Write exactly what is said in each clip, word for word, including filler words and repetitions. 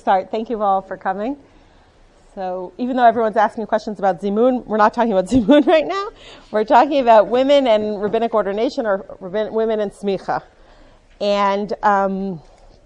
Start. Thank you all for coming. So even though everyone's asking questions about Zimun, we're not talking about Zimun right now. We're talking about women and rabbinic ordination, or rabbin- women and smicha. And um,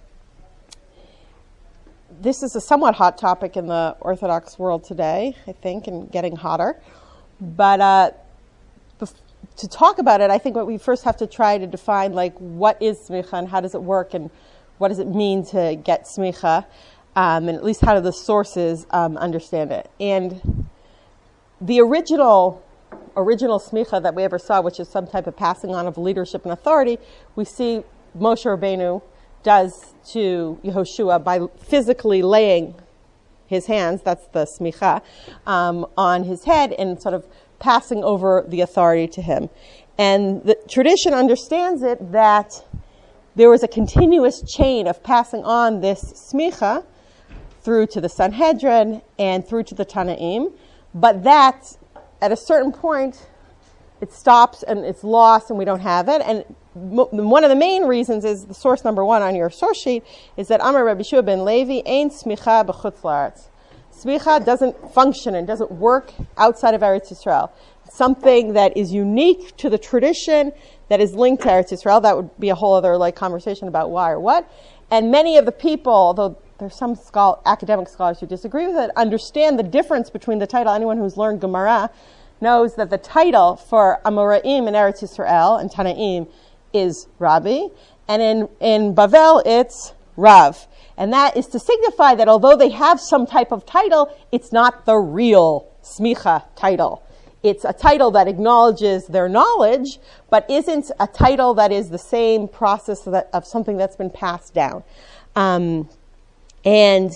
this is a somewhat hot topic in the Orthodox world today, I think, and getting hotter. But uh, bef- to talk about it, I think what we first have to try to define, like, what is smicha and how does it work and what does it mean to get smicha. Um, and at least how do the sources um, understand it. And the original original smicha that we ever saw, which is some type of passing on of leadership and authority, we see Moshe Rabbeinu does to Yehoshua by physically laying his hands, that's the smicha, um, on his head and sort of passing over the authority to him. And the tradition understands it that there was a continuous chain of passing on this smicha through to the Sanhedrin and through to the Tanaim, but that at a certain point it stops and it's lost and we don't have it. And m- one of the main reasons is the source number one on your source sheet is that Amar Rabbi Shua ben Levi ein smicha b'chutz la'aretz. Smicha doesn't function and doesn't work outside of Eretz Yisrael. It's something that is unique to the tradition that is linked to Eretz Yisrael. That would be a whole other like conversation about why or what. And many of the people, although there's some schol- academic scholars who disagree with it, understand the difference between the title. Anyone who's learned Gemara knows that the title for Amoraim in Eretz Yisrael and Tanaim is Rabbi, and in, in Bavel it's Rav. And that is to signify that although they have some type of title, it's not the real smicha title. It's a title that acknowledges their knowledge, but isn't a title that is the same process that, of something that's been passed down. Um, And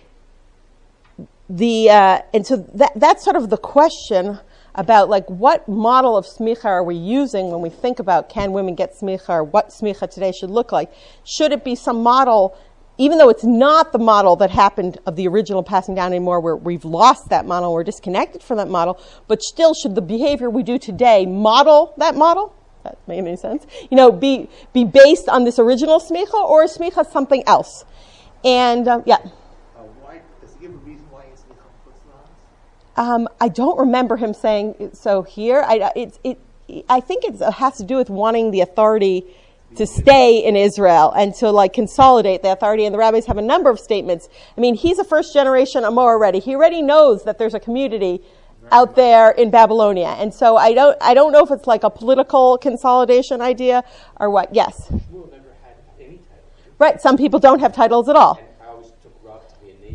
the uh, and so that that's sort of the question about like what model of smicha are we using when we think about can women get smicha or what smicha today should look like? Should it be some model, even though it's not the model that happened of the original passing down anymore, where we've lost that model, we're disconnected from that model, but still should the behavior we do today model that model? That made any sense? You know, be be based on this original smicha, or is smicha something else? And, um, yeah. Uh, why, does he give a reason why he's become chutz la'aretz? Um, I don't remember him saying so here. I, it, it, I think it has to do with wanting the authority to stay in Israel and to, like, consolidate the authority. And the rabbis have a number of statements. I mean, he's a first generation Amor already. He already knows that there's a community out there in Babylonia. And so I don't, I don't know if it's like a political consolidation idea or what. Yes? Shmuel never had any title. Right, some people don't have titles at all. And I always took Rav to be a name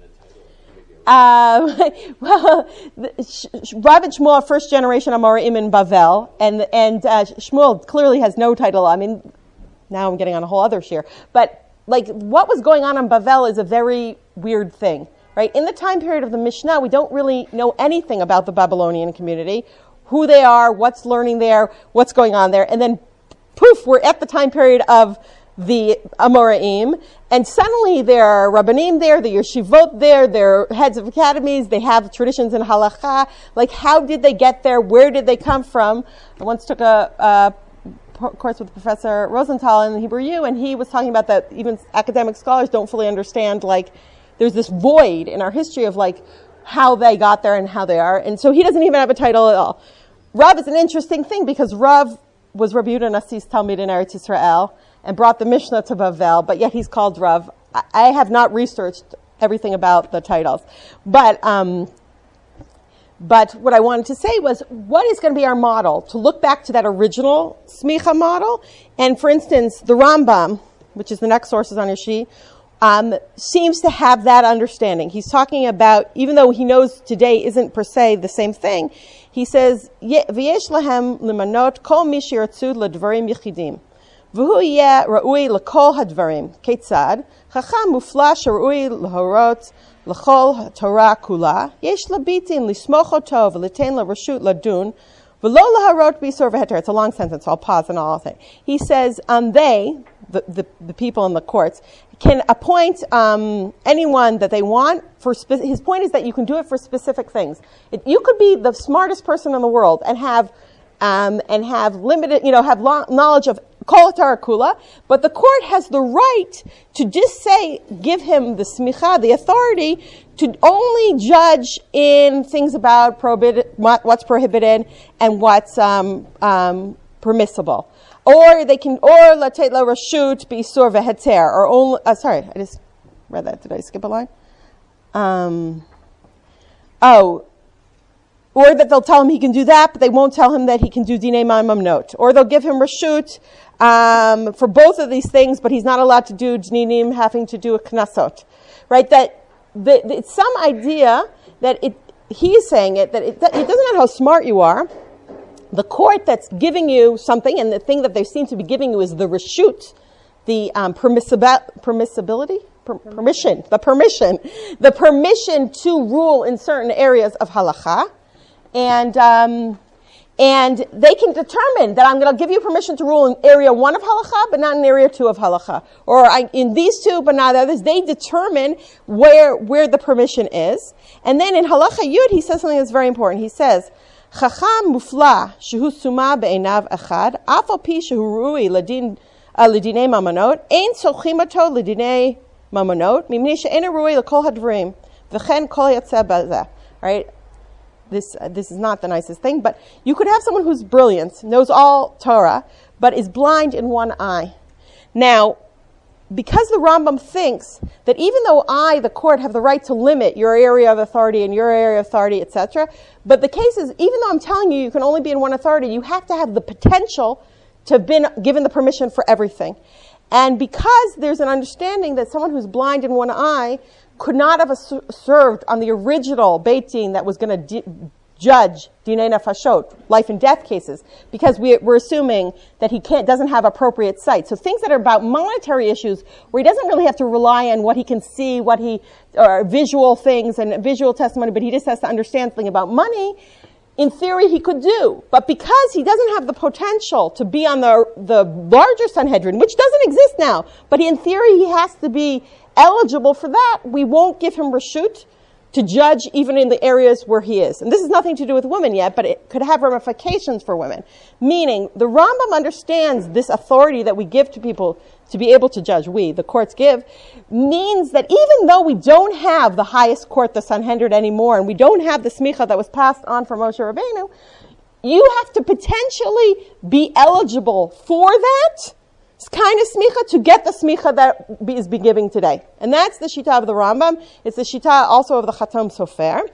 rather than a title. Um, well, the, Sh- Rav and Shmuel are first generation Amoraim in Bavel, and and uh, Shmuel clearly has no title. I mean, now I'm getting on a whole other share. But like, what was going on in Bavel is a very weird thing, right? In the time period of the Mishnah, we don't really know anything about the Babylonian community, who they are, what's learning there, what's going on there, and then poof, we're at the time period of the Amoraim, and suddenly there are Rabbanim there, the Yeshivot there, they're heads of academies, they have traditions in Halacha. Like, how did they get there? Where did they come from? I once took a, a course with Professor Rosenthal in the Hebrew U, and he was talking about that even academic scholars don't fully understand, like, there's this void in our history of, like, how they got there and how they are. And so he doesn't even have a title at all. Rav is an interesting thing because Rav was Rabbi Yehuda Nassi's Talmid in Eretz Yisrael and brought the Mishnah to Bavel, but yet he's called Rav. I have not researched everything about the titles. But um, but what I wanted to say was, what is going to be our model? To look back to that original smicha model. And for instance, the Rambam, which is the next sources on your sheet, um, seems to have that understanding. He's talking about, even though he knows today isn't per se the same thing, he says, V'yesh lahem limanot kol mi shirtzu ledvarim yichidim. והוא יהיה ראוי לכל הדברים. כיצד? חכם מופלא שראוי להורות לכל התורה כולה. יש לביטין לסמוך אותו וליתן לרשות לדון, ולא להורות באיסור והיתר. It's a long sentence, so I'll pause and I'll say. He says, um, they, the, the, the people in the courts, can appoint um, anyone that they want. For spe- his point is that you can do it for specific things. It, you could be the smartest person in the world and have Um, and have limited, you know, have lo- knowledge of Kol Torah Kula, but the court has the right to just say, give him the smicha, the authority, to only judge in things about prohibited, what's prohibited and what's um, um, permissible. Or they can, or latet la rashut b'isur v'heter, or only, uh, sorry, I just read that. Did I skip a line? Um, oh, or that they'll tell him he can do that, but they won't tell him that he can do dinei mamamnot. Or they'll give him rashut um, for both of these things, but he's not allowed to do dninim having to do a knasot. Right? That the, the, it's some idea that it, he's saying it, that it, that it doesn't matter how smart you are. The court that's giving you something, and the thing that they seem to be giving you is the reshut, the um, permissibi- permissibility, per- permission, the permission, the permission to rule in certain areas of halacha, and um, and they can determine that I'm going to give you permission to rule in area one of halacha, but not in area two of halacha, or I, in these two, but not others. They determine where where the permission is, and then in halacha yud, he says something that's very important. He says, Chacham mufla shehu suma be'enav echad, af al pi shehu ru'i ladin ladinei mamonot, ein sochim oto ladinei mamonot, mimni she'ena ru'i lekol hadvarim, v'chen kol yatzeh bazeh. Right? This uh, this is not the nicest thing, but you could have someone who's brilliant, knows all Torah, but is blind in one eye. Now, because the Rambam thinks that even though I, the court, have the right to limit your area of authority and your area of authority, et cetera, but the case is, even though I'm telling you you can only be in one authority, you have to have the potential to have been given the permission for everything. And because there's an understanding that someone who's blind in one eye could not have served on the original Beit Din that was going to di- judge Dinei Nefashot, life and death cases, because we, we're assuming that he can't, doesn't have appropriate sight. So things that are about monetary issues, where he doesn't really have to rely on what he can see, what he, or visual things and visual testimony, but he just has to understand something about money, in theory he could do. But because he doesn't have the potential to be on the, the larger Sanhedrin, which doesn't exist now, but in theory he has to be eligible for that, we won't give him reshut to judge even in the areas where he is. And this has nothing to do with women yet, but it could have ramifications for women. Meaning, the Rambam understands this authority that we give to people to be able to judge, we, the courts give, means that even though we don't have the highest court, the Sanhedrin, anymore, and we don't have the smicha that was passed on from Moshe Rabbeinu, you have to potentially be eligible for that kind of smicha to get the smicha that is being given today. And that's the shita of the Rambam. It's the shita also of the Chatam Sofer.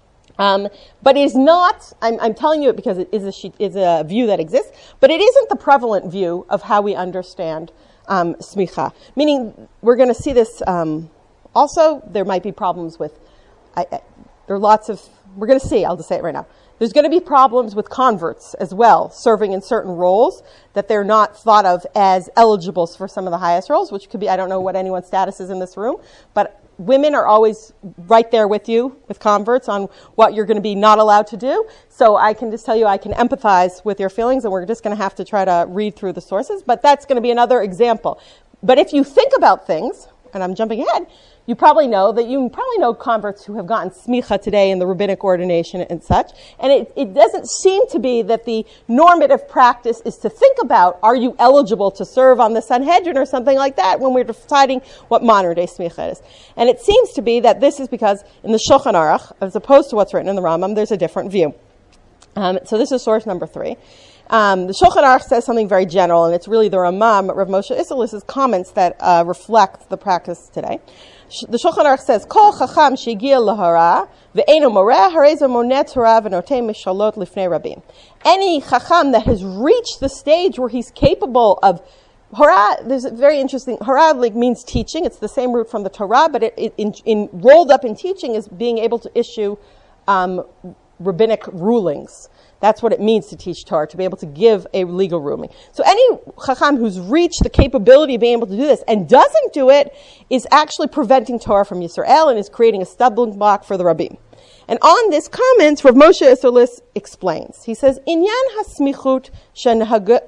Um, but it is not, I'm, I'm telling you it because it is a, is a view that exists, but it isn't the prevalent view of how we understand um, smicha. Meaning, we're going to see this um, also, there might be problems with, I, I, there are lots of, we're going to see, I'll just say it right now. There's going to be problems with converts as well, serving in certain roles that they're not thought of as eligibles for some of the highest roles, which could be, I don't know what anyone's status is in this room, but women are always right there with you, with converts, on what you're going to be not allowed to do. So I can just tell you I can empathize with your feelings, and we're just going to have to try to read through the sources, but that's going to be another example. But if you think about things, and I'm jumping ahead, you probably know that you probably know converts who have gotten smicha today in the rabbinic ordination and such. And it, it doesn't seem to be that the normative practice is to think about, are you eligible to serve on the Sanhedrin or something like that when we're deciding what modern day smicha is. And it seems to be that this is because in the Shulchan Aruch, as opposed to what's written in the Rambam, there's a different view. Um, so this is source number three. Um, the Shulchan Aruch says something very general, and it's really the Ramam, Rav Moshe Isserlis's comments that uh, reflect the practice today. The Shulchan Aruch says, Kol chacham shegiya lahara ve'eno moreh harei ze moneh Torah v'noteh mishalot lifnei rabim. Any chacham that has reached the stage where he's capable of hara, there's a very interesting, hara like means teaching. It's the same root from the Torah, but it, it in, in rolled up in teaching is being able to issue um, rabbinic rulings. That's what it means to teach Torah, to be able to give a legal ruling. So any chacham who's reached the capability of being able to do this and doesn't do it is actually preventing Torah from Yisrael and is creating a stumbling block for the Rabbim. And on this comment, Rav Moshe Isserlis explains. He says, Inyan hasmichut shenahagu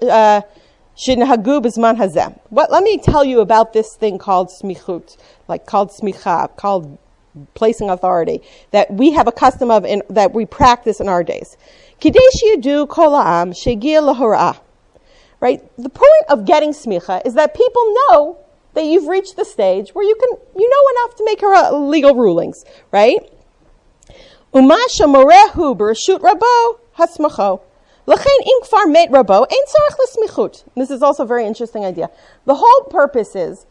b'zman hazeh. What? Let me tell you about this thing called smichut, like called smicha, called placing authority, that we have a custom of, in, that we practice in our days. Kidei sheyadu kol ha'am shegiya lahora'ah. right? The point of getting smicha is that people know that you've reached the stage where you can, you know enough to make her legal rulings, right? Umasha morehu b'reshut rabo hasmacho. L'chein im kfar met rabo ein tzarich l'smichut. This is also a very interesting idea. The whole purpose is,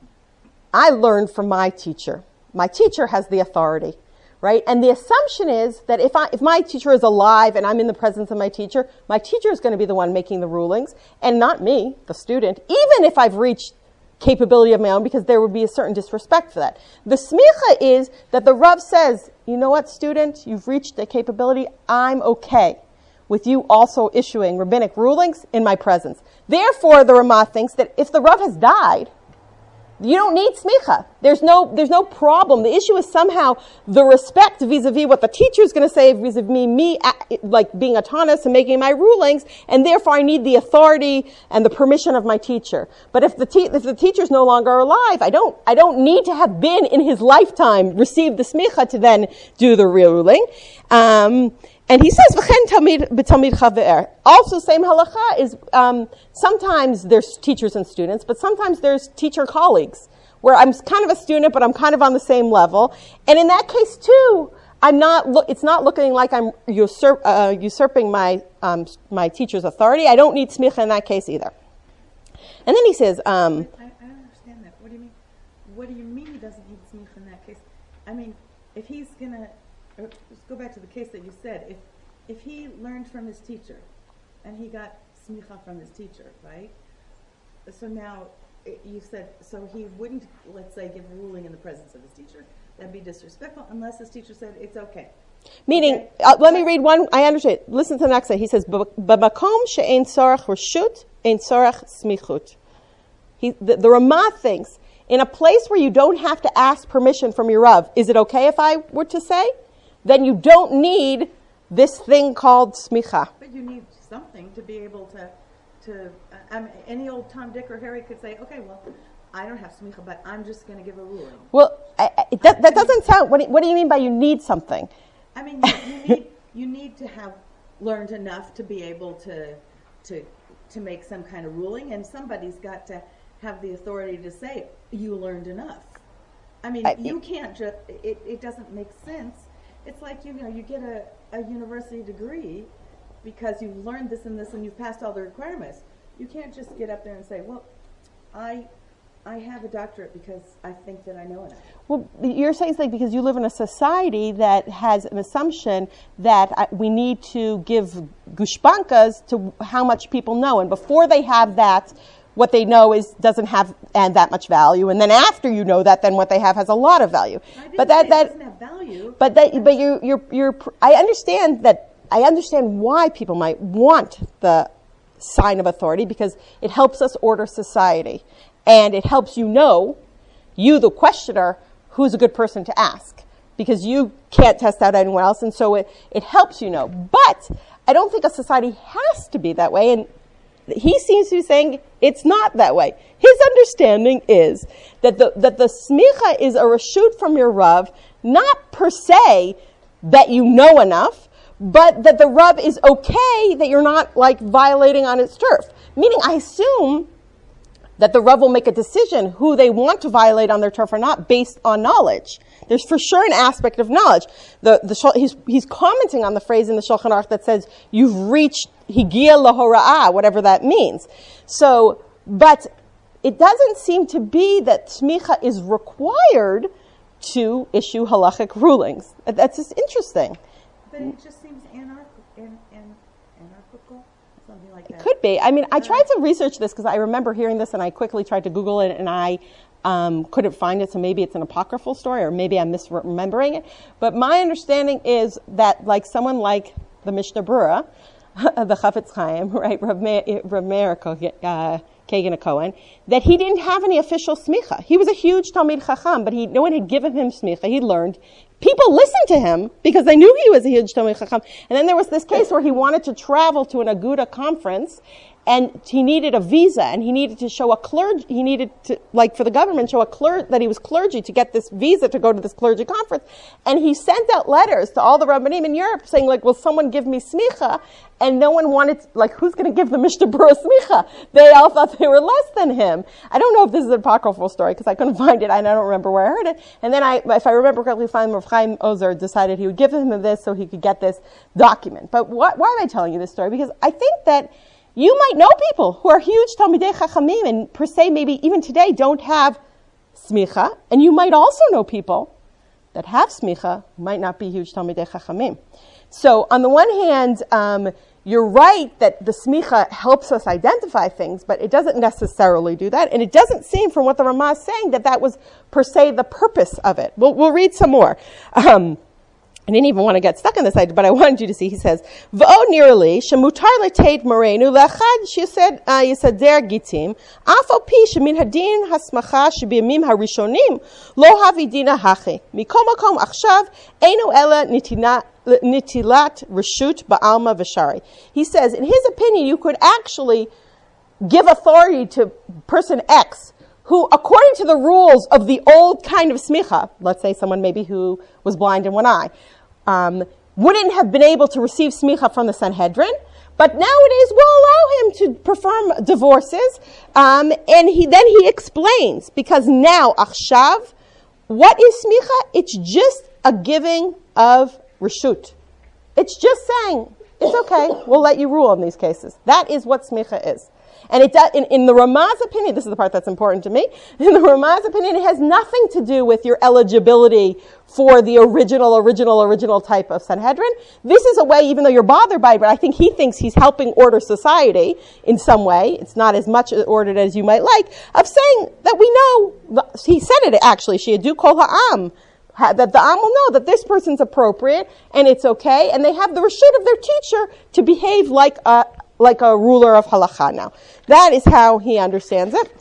I learned from my teacher. My teacher has the authority, right? And the assumption is that if I, if my teacher is alive and I'm in the presence of my teacher, my teacher is going to be the one making the rulings and not me, the student, even if I've reached capability of my own, because there would be a certain disrespect for that. The smicha is that the Rav says, you know what, student, you've reached the capability, I'm okay with you also issuing rabbinic rulings in my presence. Therefore, the Ramah thinks that if the Rav has died, you don't need smicha. There's no, there's no problem. The issue is somehow the respect vis-a-vis what the teacher is going to say vis-a-vis me, me, like being autonomous and making my rulings, and therefore I need the authority and the permission of my teacher. But if the te- if the teacher's no longer alive, I don't, I don't need to have been in his lifetime received the smicha to then do the real ruling. Um, And he says, "V'chen tamid b'tamid chaver." Also, same halacha is um, sometimes there's teachers and students, but sometimes there's teacher colleagues where I'm kind of a student, but I'm kind of on the same level. And in that case too, I'm not. Lo- it's not looking like I'm usurp, uh, usurping my um, my teacher's authority. I don't need smicha in that case either. And then he says, um, I, I don't understand that. What do you mean? What do you mean he doesn't need smicha in that case? I mean, if he's gonna. Or let's go back to the case that you said. If if he learned from his teacher, and he got smicha from his teacher, right? So now it, you said so he wouldn't, let's say, give a ruling in the presence of his teacher. That'd be disrespectful unless his teacher said it's okay. Meaning, Okay. uh, let me read one. I understand. Listen to the next one. He says, "B'makom she'ein tzorach reshut, ein tzorach smichut." He, the, the Ramah thinks, in a place where you don't have to ask permission from your Rav, is it okay if I were to say? Then you don't need this thing called smicha. But you need something to be able to, to. Uh, I mean, any old Tom, Dick, or Harry could say, okay, well, I don't have smicha, but I'm just going to give a ruling. Well, I, I, that, that doesn't sound. What do, what do you mean by you need something? I mean, you, you need you need to have learned enough to be able to to to make some kind of ruling, and somebody's got to have the authority to say you learned enough. I mean, I, you can't just. It, it doesn't make sense. It's like, you know, you get a, a university degree because you've learned this and this and you've passed all the requirements. You can't just get up there and say, well, I I have a doctorate because I think that I know enough. Well, you're saying something because you live in a society that has an assumption that uh, we need to give gushpankas to how much people know. And before they have that, what they know is doesn't have and that much value, and then after you know that, then what they have has a lot of value. I didn't But that say that it doesn't have value. but that but you you're you're I understand that I understand why people might want the sign of authority because it helps us order society, and it helps you know, you the questioner, who's a good person to ask because you can't test out anyone else, and so it it helps you know. But I don't think a society has to be that way, and he seems to be saying it's not that way. His understanding is that the that the smicha is a reshut from your Rav, not per se that you know enough, but that the Rav is okay that you're not like violating on his turf. Meaning, I assume that the Rav will make a decision who they want to violate on their turf or not based on knowledge. There's for sure an aspect of knowledge. The, the, he's, he's commenting on the phrase in the Shulchan Aruch that says, you've reached higia lahora'ah, whatever that means. So, but it doesn't seem to be that smicha is required to issue halachic rulings. That's just interesting. But it just seems anarch- an, an, anarchical, something like that. It could be. I mean, I tried to research this because I remember hearing this and I quickly tried to Google it and I um, couldn't find it, so maybe it's an apocryphal story or maybe I'm misremembering it. But my understanding is that like someone like the Mishnah Berurah, the Chafetz Chaim, right, Rav Meir, Rav Meir uh, Kagan Cohen, that he didn't have any official smicha. He was a huge Talmid Chacham, but he, no one had given him smicha. He learned. People listened to him because they knew he was a huge Talmid Chacham. And then there was this case where he wanted to travel to an Aguda conference, and he needed a visa, and he needed to show a clergy, he needed to, like for the government, show a cler- that he was clergy to get this visa to go to this clergy conference. And he sent out letters to all the rabbanim in Europe saying, like, will someone give me smicha? And no one wanted, to, like, who's going to give the Mishnah Berurah smicha? They all thought they were less than him. I don't know if this is an apocryphal story, because I couldn't find it, and I don't remember where I heard it. And then I, if I remember correctly, finally, Rav Chaim Ozer decided he would give him this so he could get this document. But what, why am I telling you this story? Because I think that you might know people who are huge Talmidei Chachamim and per se maybe even today don't have smicha. And you might also know people that have smicha who might not be huge Talmidei Chachamim. So on the one hand, um, you're right that the smicha helps us identify things, but it doesn't necessarily do that. And it doesn't seem from what the Ramah is saying that that was per se the purpose of it. We'll, we'll read some more. Um, I didn't even want to get stuck on this idea, but I wanted you to see. He says, "V'o nearly shemutar letate morenu lechad sheyased yisader gitim afal pi shemin hadin hasmacha shebiyamim harishonim lo havidina hachi mikom makom achshav einu ela nitina nitilat reshut ba'alma v'shari." He says, in his opinion, you could actually give authority to person X, who, according to the rules of the old kind of smicha, let's say someone maybe who was blind in one eye, um, wouldn't have been able to receive smicha from the Sanhedrin, but nowadays will allow him to perform divorces. Um, and he then he explains, because now, achshav, what is smicha? It's just a giving of reshut. It's just saying, it's okay, we'll let you rule in these cases. That is what smicha is. And it does, in, in the Ramah's opinion, this is the part that's important to me, in the Ramah's opinion, it has nothing to do with your eligibility for the original, original, original type of Sanhedrin. This is a way, even though you're bothered by it, but I think he thinks he's helping order society in some way. It's not as much ordered as you might like, of saying that we know, he said it actually, She'adu kol ha'am, that the Am will know that this person's appropriate and it's okay, and they have the reshut of their teacher to behave like a like a ruler of halakha now. That is how he understands it.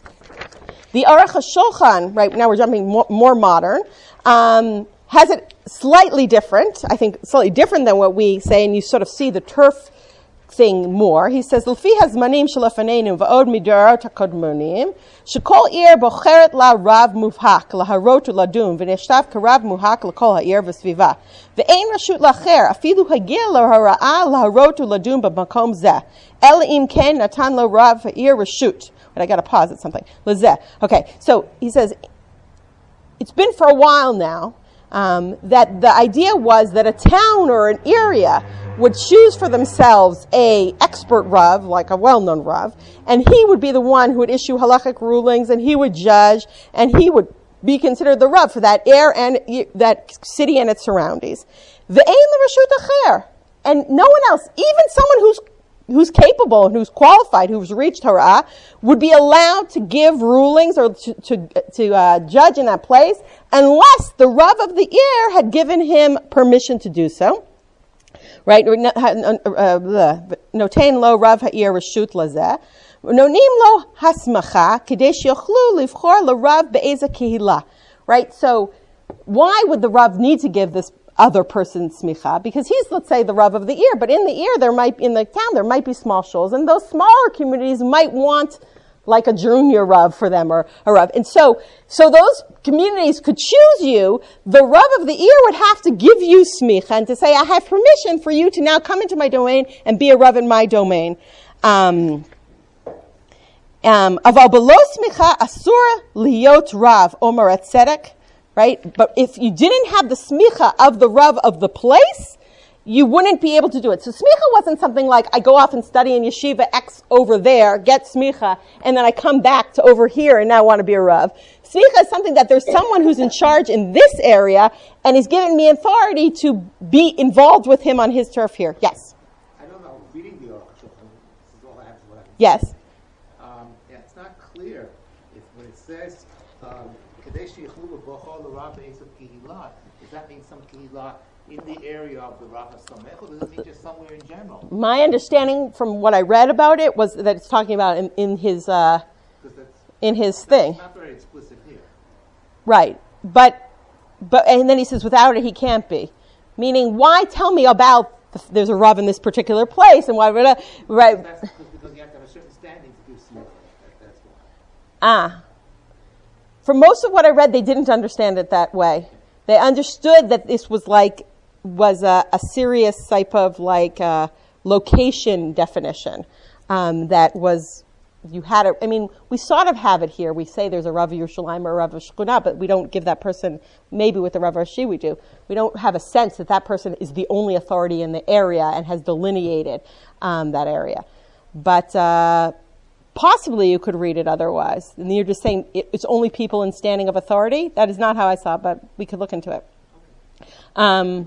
The Aruch HaShulchan, right now we're jumping more, more modern, um, has it slightly different, I think slightly different than what we say, and you sort of see the turf thing more. He says, L'fi hazmanim shelafaneinu va'od midarot hakodmonim, shekol ir bocheret la rav muvhak, laharot uladum, v'neshtav karav muvhak l'kol ha'ir v'sviva. Ve'ein rashut lacher, afilu hagil lahara'a laharot uladum b'makom zeh. El im ken natan lo rav ha'ir rashut. But I got to pause at something. Lezeh. Okay, so he says, it's been for a while now, um, that the idea was that a town or an area would choose for themselves a expert Rav, like a well-known Rav, and he would be the one who would issue halachic rulings, and he would judge, and he would be considered the Rav for that air and that city and its surroundings. Ve'ein l'rashut acher, and no one else, even someone who's who's capable and who's qualified, who's reached Torah, would be allowed to give rulings or to to, to uh, judge in that place, unless the Rav of the ear had given him permission to do so. Right? Notain lo rav ha'ir reshut lazeh. Nonim lo hasmacha k'dei sheyochlu livchor l'rav be'eza kehila. Right? So, why would the Rav need to give this other person smicha? Because he's, let's say, the Rav of the ear, but in the ear, there might, in the town, there might be small shuls, and those smaller communities might want like a junior Rav for them, or a Rav. And so, so those communities could choose you. The Rav of the ear would have to give you smicha and to say, I have permission for you to now come into my domain and be a Rav in my domain. Um, um, aval below smicha asura liot Rav omer tzedek, right? But if you didn't have the smicha of the Rav of the place, you wouldn't be able to do it. So smicha wasn't something like I go off and study in yeshiva X over there, get smicha, and then I come back to over here and now want to be a Rav. Smicha is something that there's someone who's in charge in this area, and he's given me authority to be involved with him on his turf here. Yes? I don't know, reading the Aruch HaShulchan, this is all I have to what I Yes. Um, yeah, it's not clear if when it says Kadei sheyichlu b'bochol l'rav be'esav kehillah, does that mean some kehillah in the area of the Rav HaSamech, or does it mean just somewhere in general? My understanding from what I read about it was that it's talking about in, in his uh, in his that's thing. Not very explicit here. Right. But, but, and then he says without it he can't be. Meaning, why tell me about the, there's a Rav in this particular place and why, right? That's because you have to have a certain Ah. For most of what I read, they didn't understand it that way. They understood that this was like, was a, a serious type of like uh, location definition um, that was, you had it. I mean, we sort of have it here. We say there's a Rav Yerushalayim or a Rav Shechuna, but we don't give that person, maybe with the Rav Rashi we do, we don't have a sense that that person is the only authority in the area and has delineated um, that area. But uh, possibly you could read it otherwise. And you're just saying it, it's only people in standing of authority. That is not how I saw it, but we could look into it. Um,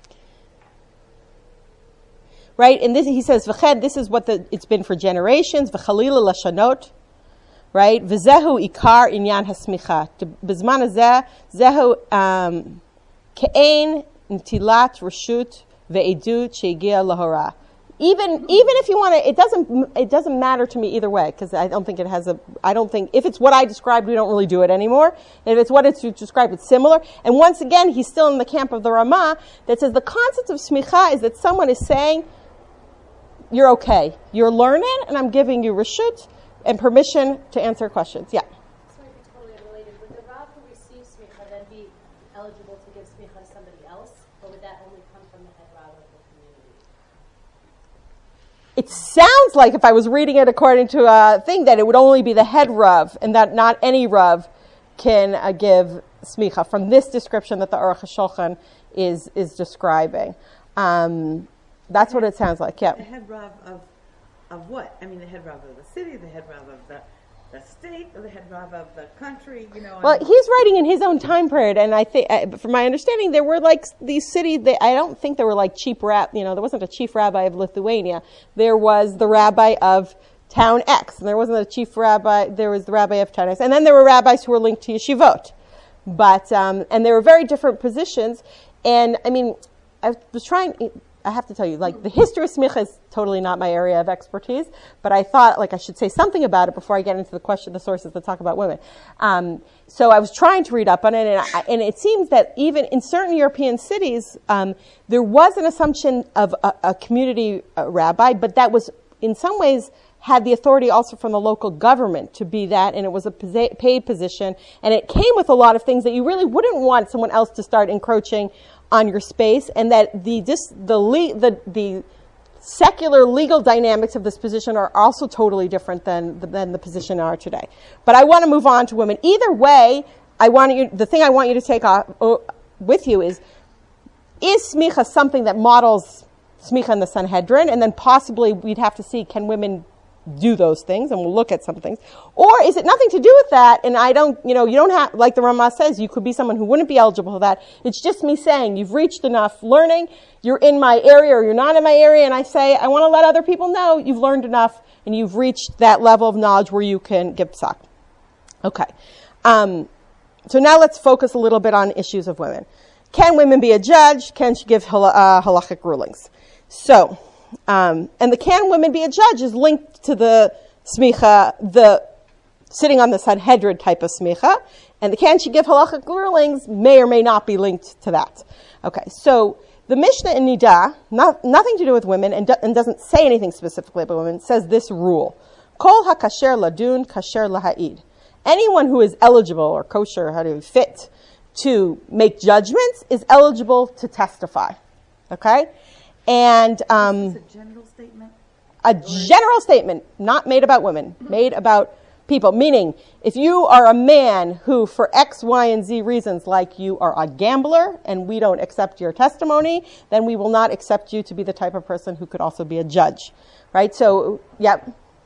right? And this, he says, V'ched, this is what the, it's been for generations. V'chalila lashanot. Right? V'zehu ikar inyan hasmicha. B'zman hazeh, zehu um, ke'ein ntilat reshut ve'edut she'egia lahora. Even even if you want to, it doesn't it doesn't matter to me either way, because I don't think it has a. I don't think if it's what I described, we don't really do it anymore. If it's what it's described, it's similar. And once again, he's still in the camp of the Ramah that says the concept of smicha is that someone is saying, "You're okay, you're learning, and I'm giving you reshut and permission to answer questions." Yeah. This might be totally unrelated. Would the Rav who receives smicha then be eligible to give smicha to somebody else, or would that only come from the head Rav of the community? It sounds like, if I was reading it according to a thing, that it would only be the head Rav, and that not any Rav can uh, give smicha, from this description that the Aruch HaShulchan is is describing. Um, that's what it sounds like, yeah. The head Rav of, of what? I mean, the head Rav of the city, the head Rav of the, the state, or the head Rav of the country, you know. Well, I mean, he's writing in his own time period, and I think, uh, from my understanding, there were like these cities. They, I don't think there were like chief rab. You know, there wasn't a chief rabbi of Lithuania. There was the rabbi of town X, and there wasn't a chief rabbi. There was the rabbi of town X, and then there were rabbis who were linked to yeshivot. But um, and they were very different positions. And I mean, I was trying. I have to tell you, like, the history of smicha is totally not my area of expertise, but I thought, like, I should say something about it before I get into the question, the sources that talk about women. Um, so I was trying to read up on it, and, I, and it seems that even in certain European cities, um, there was an assumption of a, a community uh, rabbi, but that was, in some ways, had the authority also from the local government to be that, and it was a paid position, and it came with a lot of things that you really wouldn't want someone else to start encroaching on your space, and that the dis, the, le, the the secular legal dynamics of this position are also totally different than than the position are today. But I want to move on to women. Either way, I want you. The thing I want you to take off uh, with you is: is smicha something that models smicha in the Sanhedrin, and then possibly we'd have to see, can women do those things, and we'll look at some things, or is it nothing to do with that? And I don't, you know, you don't have, like the Ramah says, you could be someone who wouldn't be eligible for that. It's just me saying you've reached enough learning, you're in my area or you're not in my area, and I say I want to let other people know you've learned enough and you've reached that level of knowledge where you can give psak. Okay, um, so now let's focus a little bit on issues of women. Can women be a judge? Can she give hal- uh, halachic rulings? So. Um, and the can women be a judge is linked to the smicha, the sitting on the Sanhedrin type of smicha, and the can she give halachic rulings may or may not be linked to that. Okay, so the Mishnah in Nida, not, nothing to do with women, and, do, and doesn't say anything specifically about women, says this rule: Kol hakasher ladun kasher laha'id. Anyone who is eligible or kosher, how do you fit, to make judgments is eligible to testify. Okay. And um, is this a general statement? A general statement, not made about women, made about people. Meaning, if you are a man who, for X, Y, and Z reasons, like you are a gambler and we don't accept your testimony, then we will not accept you to be the type of person who could also be a judge. Right? So, yep.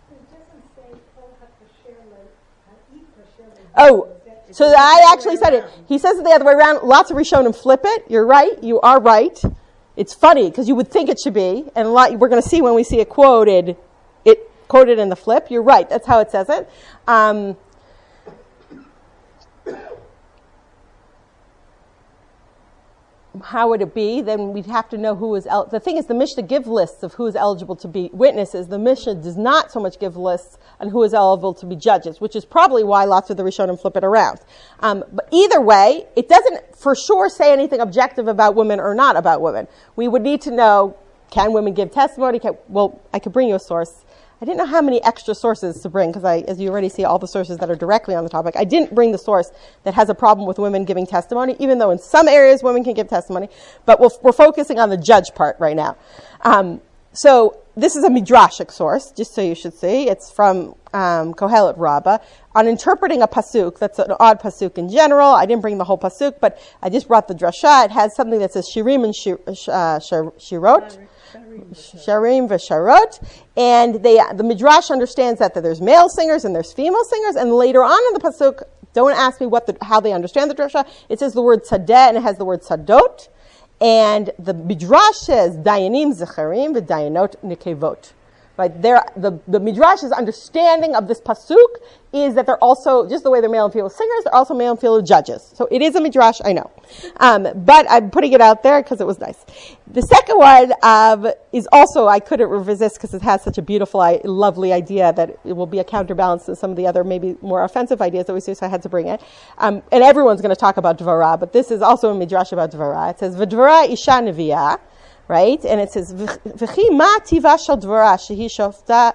Oh, so I actually said it. He says it the other way around. Lots of Rishonim flip it. You're right. You are right. It's funny because you would think it should be, and a lot, we're going to see when we see it quoted, it quoted in the flip. You're right. That's how it says it. Um, how would it be? Then we'd have to know who is el- the thing is, the Mishnah give lists of who is eligible to be witnesses. The Mishnah does not so much give lists on who is eligible to be judges, which is probably why lots of the Rishonim flip it around. Um, but either way, it doesn't for sure say anything objective about women or not about women. We would need to know: can women give testimony? Can, well, I could bring you a source. I didn't know how many extra sources to bring because I, as you already see, all the sources that are directly on the topic. I didn't bring the source that has a problem with women giving testimony, even though in some areas women can give testimony. But we'll, we're focusing on the judge part right now. Um, so this is a midrashic source, just so you should see. It's from um, Kohelet Rabbah on interpreting a pasuk. That's an odd pasuk in general. I didn't bring the whole pasuk, but I just brought the drasha. It has something that says shirim and shir, uh, shir, shirot. Sharim v'sharot, and they the midrash understands that, that there's male singers and there's female singers, and later on in the pasuk, don't ask me what the, how they understand the drasha. It says the word tzadeh and it has the word tzadot, and the midrash says dayanim zecharim v'dayanot nikevot. Right there, the the midrash's understanding of this pasuk is that they're also, just the way they're male and female singers, they're also male and female judges. So it is a midrash, I know. Um, but I'm putting it out there because it was nice. The second one um, is also, I couldn't resist because it has such a beautiful, lovely idea that it will be a counterbalance to some of the other maybe more offensive ideas that we see, so I had to bring it. Um, and everyone's going to talk about Dvarah, but this is also a midrash about Dvarah. It says, V'dvarah isha neviah. Right? And it says, V'chi ma tiva shel dvara shehi shofta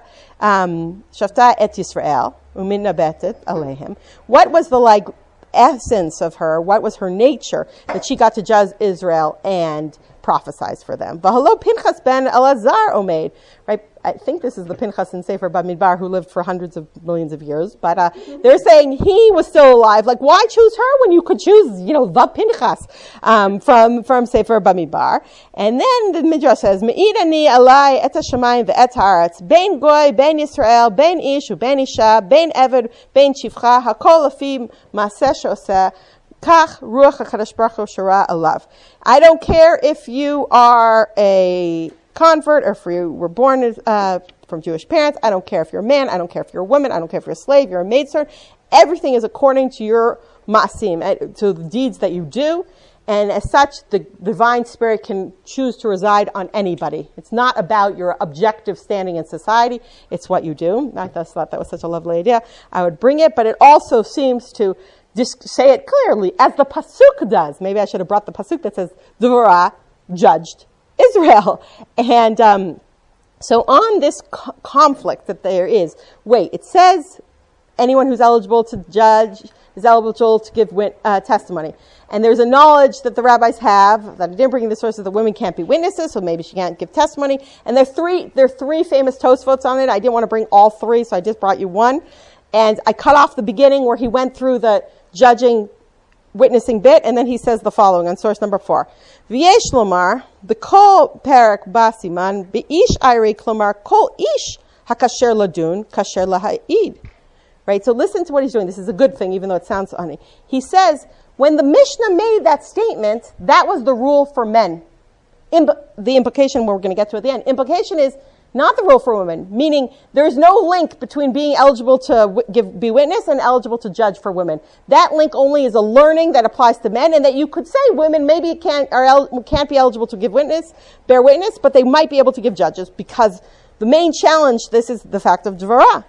shofta et Yisrael u'minabetet aleihem. What was the like essence of her? What was her nature that she got to judge Israel and prophesize for them? V'halo Pinchas ben Elazar omeid. Right? I think this is the Pinchas in Sefer Bamidbar who lived for hundreds of millions of years, but uh, they're saying he was still alive. Like, why choose her when you could choose, you know, the Pinchas um, from from Sefer Bamidbar? And then the Midrash says, "Me'idani alai et hashamayim ve'et haaretz, bein goy, bein Yisrael, bein ish u'bein isha, bein eved, bein shivcha, hakol afi maaseh she'oseh." Kach ruach HaKadosh Baruch Hu shara alav. I don't care if you are a convert or if you were born uh, from Jewish parents. I don't care if you're a man. I don't care if you're a woman. I don't care if you're a slave. You're a maidservant. Everything is according to your maasim, to the deeds that you do. And as such, the divine spirit can choose to reside on anybody. It's not about your objective standing in society. It's what you do. I just thought that was such a lovely idea. I would bring it, but it also seems to just say it clearly, as the pasuk does. Maybe I should have brought the pasuk that says, Dvorah judged Israel. And um, so on this co- conflict that there is, wait, it says anyone who's eligible to judge is eligible to give wit- uh, testimony. And there's a knowledge that the rabbis have, that I didn't bring the sources, that women can't be witnesses, so maybe she can't give testimony. And there are three, there are three famous Tosfots on it. I didn't want to bring all three, so I just brought you one. And I cut off the beginning where he went through the judging, witnessing bit, and then he says the following on source number four. V'yesh lomar, the kol perak basiman, be'ish ayri klomar, kol ish hakasher ladun, kasher laha'id. Right, so listen to what he's doing. This is a good thing, even though it sounds funny. He says, when the Mishnah made that statement, that was the rule for men. Imp- the implication we're going to get to at the end. Implication is not the rule for women, meaning there's no link between being eligible to w- give, be witness and eligible to judge for women. That link only is a learning that applies to men, and that you could say women maybe can't, are el- can't be eligible to give witness, bear witness, but they might be able to give judges, because the main challenge, this is the fact of Dvorah.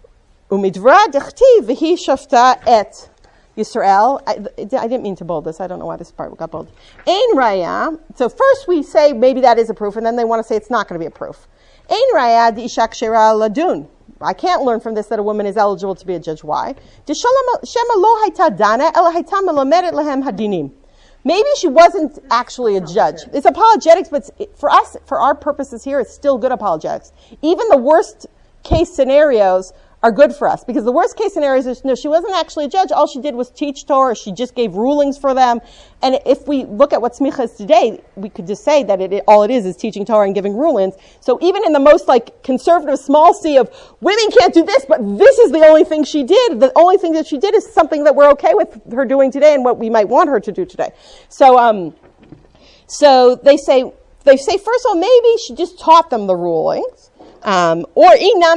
Umidvra dechtiv v'hi shafta et Yisrael. I, I didn't mean to bold this. I don't know why this part got bold. Ein raya. So first we say maybe that is a proof, and then they want to say it's not going to be a proof. Ein raya di isha kshera ladun. I can't learn from this that a woman is eligible to be a judge. Why? Shema lo hayta dana ela hayta melamedet lehem hadinim. Maybe she wasn't actually a judge. It's apologetics, but it's, for us, for our purposes here, it's still good apologetics. Even the worst case scenarios are good for us, because the worst case scenario is, no, she wasn't actually a judge. All she did was teach Torah. She just gave rulings for them. And if we look at what smicha is today, we could just say that it, it, all it is is teaching Torah and giving rulings. So even in the most like conservative small c of women can't do this, but this is the only thing she did. The only thing that she did is something that we're okay with her doing today and what we might want her to do today. So, um, so they say, they say, first of all, maybe she just taught them the rulings. Um, or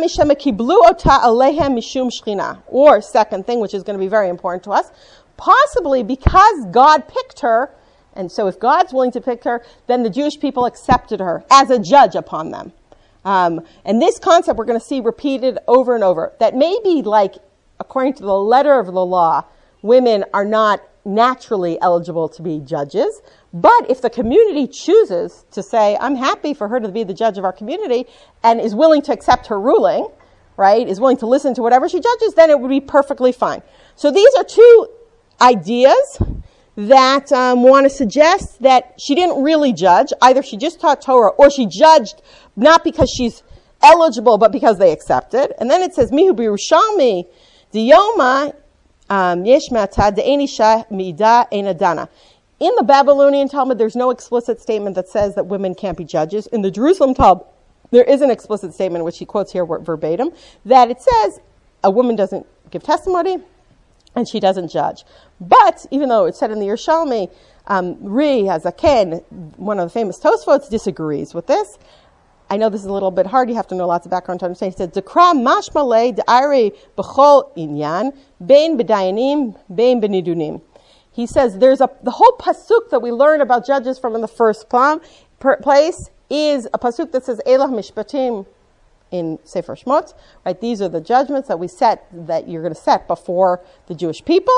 or second thing, which is going to be very important to us, possibly because God picked her, and so if God's willing to pick her, then the Jewish people accepted her as a judge upon them. Um, and this concept we're going to see repeated over and over, that maybe like, according to the letter of the law, women are not naturally eligible to be judges. But if the community chooses to say, I'm happy for her to be the judge of our community, and is willing to accept her ruling, right, is willing to listen to whatever she judges, then it would be perfectly fine. So these are two ideas that um, want to suggest that she didn't really judge. Either she just taught Torah, or she judged not because she's eligible, but because they accepted. And then it says, Mihu Birushalmi, Diyoma, Yesh Ma'ata, De'enisha Mida Enadana. In the Babylonian Talmud, there's no explicit statement that says that women can't be judges. In the Jerusalem Talmud, there is an explicit statement, which he quotes here verbatim, that it says a woman doesn't give testimony and she doesn't judge. But even though it's said in the Yerushalmi, um, Ri Hazaken, one of the famous Tosfots, disagrees with this. I know this is a little bit hard. You have to know lots of background to understand. He said, Dekra mashmale de'are b'chol inyan, bein b'dayanim, bein b'nidunim. He says there's a, the whole pasuk that we learn about judges from in the first plam, per, place is a pasuk that says, Elah mishpatim, in Sefer Shmot, right? These are the judgments that we set, that you're going to set before the Jewish people.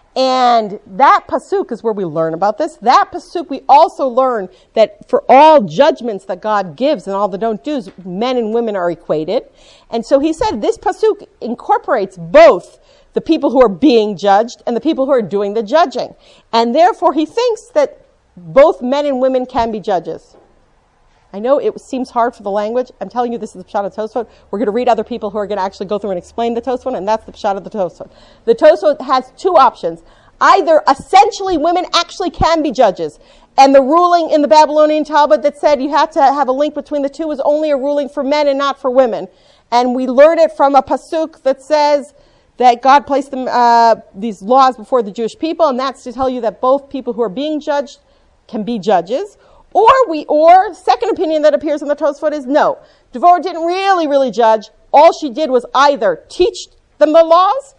And that pasuk is where we learn about this. That pasuk, we also learn that for all judgments that God gives and all the don't do's, men and women are equated. And so he said this pasuk incorporates both the people who are being judged and the people who are doing the judging. And therefore he thinks that both men and women can be judges. I know it seems hard for the language. I'm telling you, this is the Pshat of Tosfot. We're going to read other people who are going to actually go through and explain the Tosfot, and that's the Pshat of the Tosfot. The Tosfot has two options. Either essentially women actually can be judges, and the ruling in the Babylonian Talmud that said you have to have a link between the two is only a ruling for men and not for women. And we learn it from a pasuk that says that God placed them, uh, these laws before the Jewish people, and that's to tell you that both people who are being judged can be judges. Or we, or second opinion that appears in the Tosfot is no. Devorah didn't really, really judge. All she did was either teach them the laws,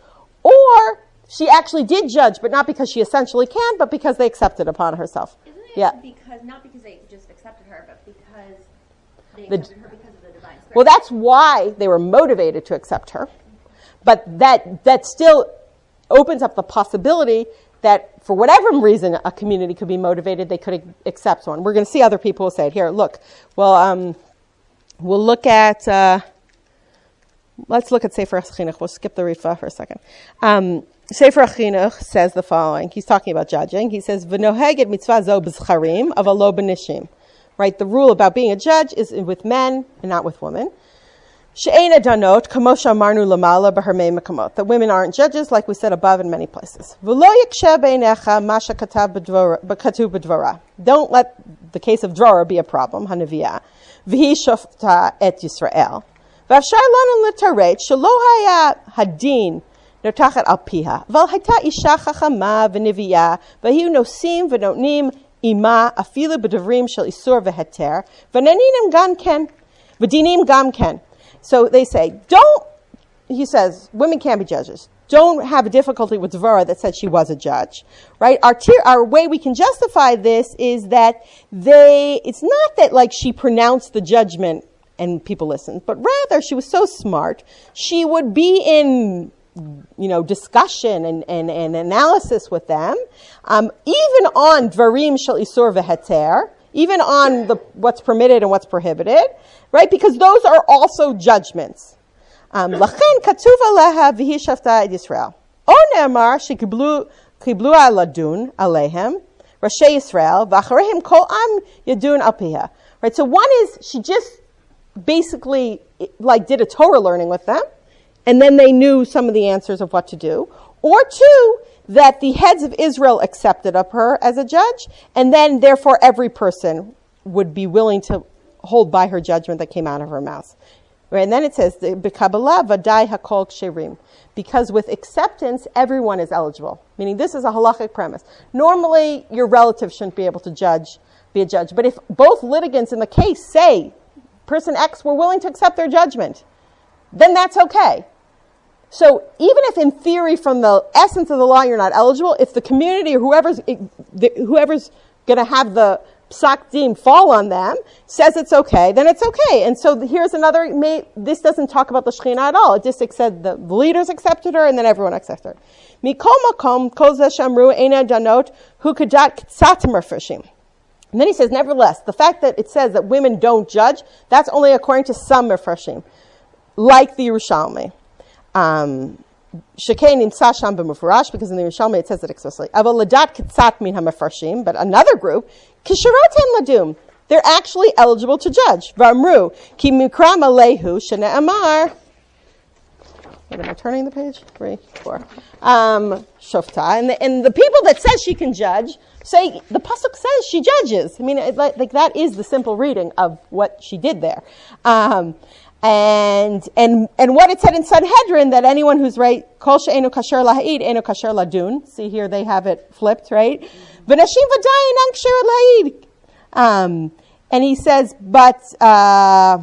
or she actually did judge, but not because she essentially can, but because they accepted upon herself. Isn't it yeah. because, not because they just accepted her, but because they The- accepted her because of the divine spirit? Well, that's why they were motivated to accept her. But that, that still opens up the possibility that for whatever reason a community could be motivated, they could accept one. We're going to see other people who say it. Here, look. Well, um, we'll look at, uh, let's look at Sefer HaChinuch. We'll skip the Rifa for a second. Um, Sefer HaChinuch says the following. He's talking about judging. He says, V'noheged mitzvah zo b'zcharim, avalo b'nishim. Right? The rule about being a judge is with men and not with women. She'ena danot, kamosha marnu lamala b'hermei mekamot. That women aren't judges, like we said above in many places. V'lo yikshe beinecha masha katav b'dvora. Don't let the case of Dvorah be a problem, hanaviyah. V'hi shofta et Yisrael. V'afshar lanu l'taret shelo haya hadin notachet al piha. V'al hayta isha chachama v'niviyah. V'hiu nosim v'notnim ima afilu b'davrim shel isur v'heter. V'naninim gam ken. V'dinim gam ken. So they say, don't, he says, women can't be judges. Don't have a difficulty with Dvorah that said she was a judge, right? Our tier, our way we can justify this is that they, it's not that like she pronounced the judgment and people listened, but rather she was so smart, she would be in, you know, discussion and, and, and analysis with them, um, even on Dvarim shel Isur v'heter, even on the what's permitted and what's prohibited, right? Because those are also judgments. Lachen katuv aleha v'hi shafta et Yisrael. O ne'amar shekiblu kiblu aladun alehem Rashi Yisrael v'acharehim kol am yadun al piha. Right. So one is she just basically like did a Torah learning with them, and then they knew some of the answers of what to do. Or two, that the heads of Israel accepted of her as a judge, and then therefore every person would be willing to hold by her judgment that came out of her mouth. Right? And then it says, "B'Kabbalah vadai hakol ksherim," because with acceptance, everyone is eligible. Meaning, this is a halachic premise. Normally, your relative shouldn't be able to judge, be a judge. But if both litigants in the case say, person X were willing to accept their judgment, then that's okay. So even if in theory, from the essence of the law, you're not eligible, if the community or whoever's whoever's going to have the psak din fall on them says it's okay, then it's okay. And so here's another, may, this doesn't talk about the Shekhinah at all. It just said the leaders accepted her and then everyone accepted her. Mikol makom kol zeh shamru eina danot hu kadat ktsatim mefreshim. And then he says, nevertheless, the fact that it says that women don't judge, that's only according to some mefreshim. like the Yerushalmi. Um, Shekei nimtza sham b'mufurash, because in the Yerushalmi it says it explicitly. Aval ladat kitzat min ha'mefarshim, but another group, kisharoten ladum, they're actually eligible to judge. V'amru ki mikra malehu shene'amar. Wait, am I turning the page? Three, four. Um, Shofta. And the, and the people that says she can judge say, the pasuk says she judges. I mean, it, like, like that is the simple reading of what she did there. Um, and and and what it said in Sanhedrin, that anyone who's right, kol she'enu kasher laha'id, enu kasher ladun. See here, they have it flipped, right? V'nashim v'dayin an kasher laha'id. Um, and he says, but, uh,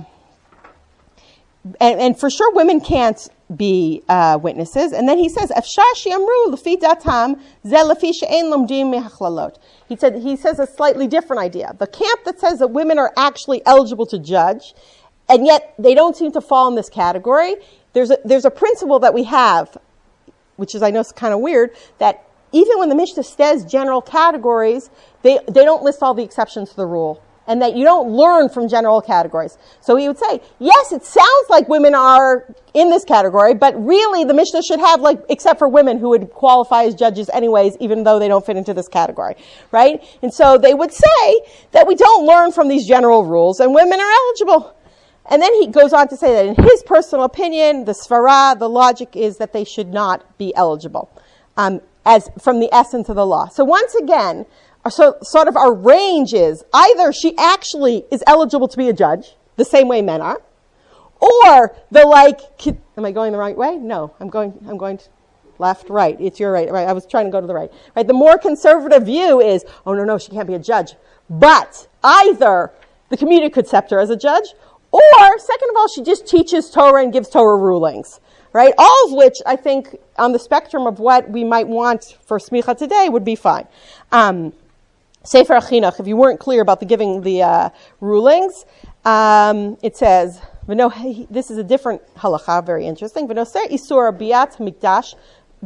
and, and for sure women can't be uh, witnesses. And then he says, "Afshar she'amru lefi datam ze lefi she'en lomdim mehachlalot." He said he says a slightly different idea. The camp that says that women are actually eligible to judge, and yet they don't seem to fall in this category. There's a, there's a principle that we have, which is, I know it's kind of weird, that even when the Mishnah says general categories, they they don't list all the exceptions to the rule. And that you don't learn from general categories. So he would say, yes, it sounds like women are in this category, but really the Mishnah should have, like, except for women who would qualify as judges anyways, even though they don't fit into this category, right? And so they would say that we don't learn from these general rules, and women are eligible. And then he goes on to say that in his personal opinion, the svara, the logic is that they should not be eligible, um, as from the essence of the law. So once again, So sort of our range is either she actually is eligible to be a judge, the same way men are, or the like, am I going the right way? No, I'm going, I'm going to left, right. It's your right, right. I was trying to go to the right. Right. The more conservative view is, oh no, no, she can't be a judge. But either the community could accept her as a judge, or second of all, she just teaches Torah and gives Torah rulings. Right. All of which I think on the spectrum of what we might want for smicha today would be fine. Um, Sefer Achinuch, if you weren't clear about the giving the uh, rulings, um, it says, this is a different halacha, very interesting. V'noser isur biat mikdash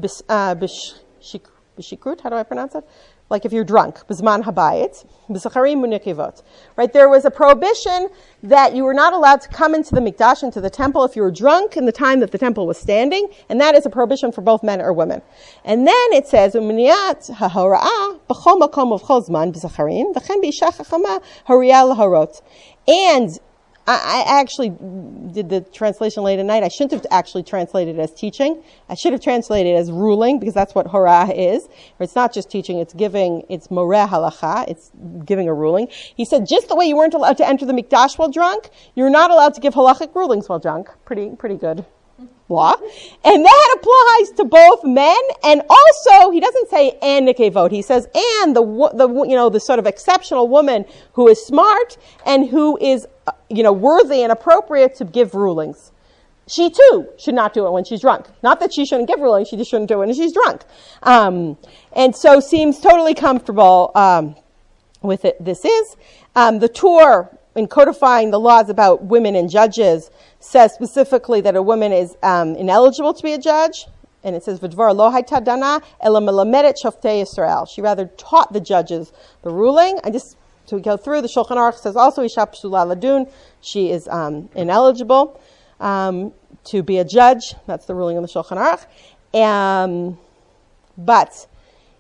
b'shikrut, how do I pronounce it? Like if you're drunk, b'zman habayit, b'zacharim u'nikivot. Right, there was a prohibition that you were not allowed to come into the mikdash, into the temple, if you were drunk in the time that the temple was standing, and that is a prohibition for both men or women. And then it says, u'miniat ha'hora'ah b'chol makom uv'chol zman b'zacharim v'chen b'isha chachama horiya l'harot. And I actually did the translation late at night. I shouldn't have actually translated it as teaching. I should have translated it as ruling, because that's what horah is. It's not just teaching, it's giving, it's moreh halacha, it's giving a ruling. He said, just the way you weren't allowed to enter the mikdash while drunk, you're not allowed to give halachic rulings while drunk. Pretty, pretty good law. And that applies to both men, and also, he doesn't say and nikevot. He says, and the, the, you know, the sort of exceptional woman who is smart and who is, you know, worthy and appropriate to give rulings. She too should not do it when she's drunk. Not that she shouldn't give rulings, she just shouldn't do it when she's drunk. Um, and so seems totally comfortable um, with it. This is. Um, the Torah, in codifying the laws about women and judges, says specifically that a woman is um, ineligible to be a judge. And it says, V'dvar lo hayta dana ela melamedet shoftei Yisrael. She rather taught the judges the ruling. I just, to go through, the Shulchan Aruch says also, Isha psula ladun, she is um, ineligible um, to be a judge. That's the ruling of the Shulchan Aruch. Um, but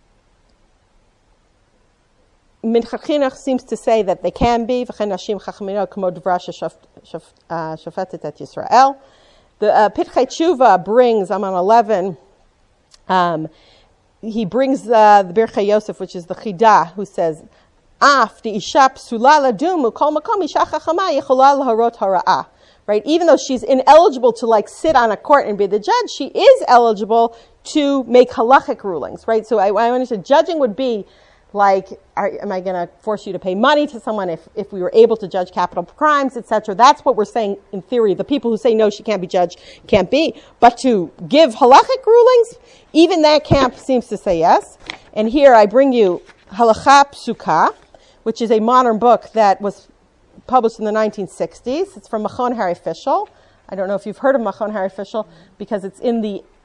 Mincha Chinuch seems to say that they can be. V'chen nashim chachamino k'mo dvra shofetet et Yisrael. The uh, Pitchei Tshuva brings, I'm on eleven, um, he brings uh, the Birchei Yosef, which is the Chidah, who says, Af di isha psula ladum kol makom isha chachama yechola laharot hara'ah. Right? Even though she's ineligible to like sit on a court and be the judge, she is eligible to make halachic rulings. Right? So I, I understand judging would be like, are, am I going to force you to pay money to someone if, if we were able to judge capital crimes, et cetera? That's what we're saying in theory. The people who say no, she can't be judged, can't be. But to give halachic rulings, even that camp seems to say yes. And here I bring you Halacha Psuka, which is a modern book that was published in the nineteen sixties. It's from Machon Harry Fischel. I don't know if you've heard of Machon Harry Fischel, because it's in the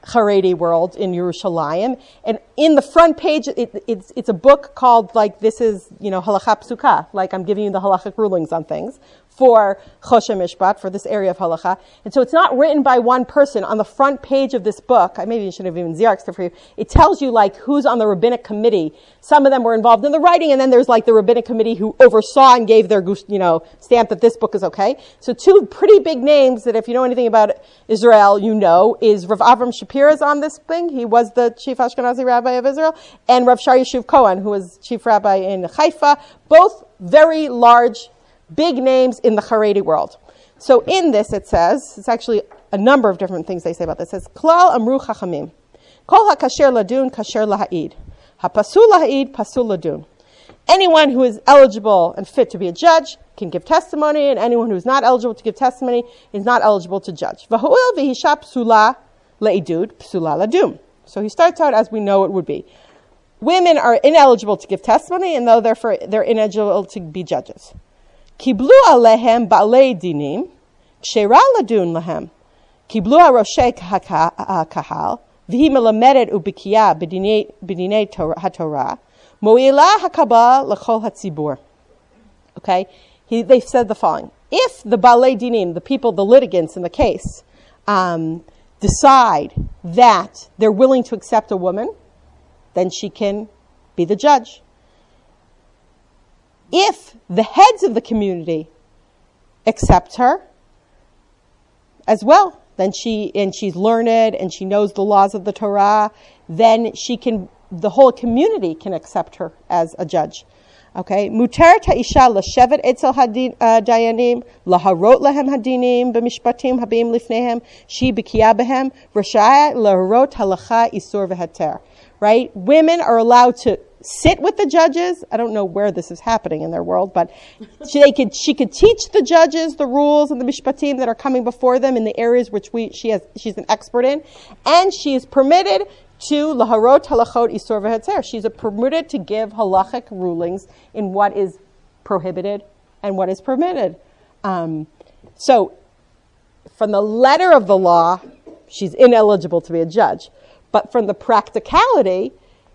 Haredi world in Yerushalayim. And in the front page, it, it's, it's a book called, like, this is, you know, Halacha Psuka, like I'm giving you the halachic rulings on things for Choshe Mishpat, for this area of halacha. And so it's not written by one person. On the front page of this book, I maybe should have even Xeroxed it for you, it tells you, like, who's on the rabbinic committee. Some of them were involved in the writing, and then there's, like, the rabbinic committee who oversaw and gave their, you know, stamp that this book is okay. So two pretty big names that if you know anything about Israel, you know, is Rav Avram Shapira is on this thing. He was the chief Ashkenazi rabbi of Israel. And Rav Shar Yeshuv Cohen, who was chief rabbi in Haifa. Both very large, big names in the Haredi world. So in this it says, it's actually a number of different things they say about this. It says, Klal Amru Chachamim. Kol HaKasher Ladun, Kasher Laha'id. HaPasul Laha'id, Pasul Ladun. Anyone who is eligible and fit to be a judge can give testimony, and anyone who is not eligible to give testimony is not eligible to judge. V'ho'il v'hisha psula le'idud, psula ladun. So he starts out as we know it would be. Women are ineligible to give testimony, and though therefore they're ineligible to be judges. Kiblu alehem ba'alei dinim, kshera ladun lahem. Kiblu haroshei kahal, v'hi melamedet ubikiya b'dinei haTorah, mo'ila hakaba l'chol hatzibur. Okay? He, they said the following. If the ba'alei dinim, the people, the litigants in the case, um, decide that they're willing to accept a woman, then she can be the judge. If the heads of the community accept her as well, then she, and she's learned and she knows the laws of the Torah, then she can, the whole community can accept her as a judge. Okay, mutar ta'isha l'shevet etzel hadayanim, laharot lahem hadinim b'mishpatim habim lifnehem, she b'kiya behem, rashaya laharot halacha isur v'heter. Right? Women are allowed to sit with the judges. I don't know where this is happening in their world, but she, they could, she could teach the judges the rules and the mishpatim that are coming before them in the areas which we, she has, she's an expert in. And she is permitted to laharot halachot isur v'heter. She's permitted to give halachic rulings in what is prohibited and what is permitted. Um, so, from the letter of the law, she's ineligible to be a judge. But from the practicality,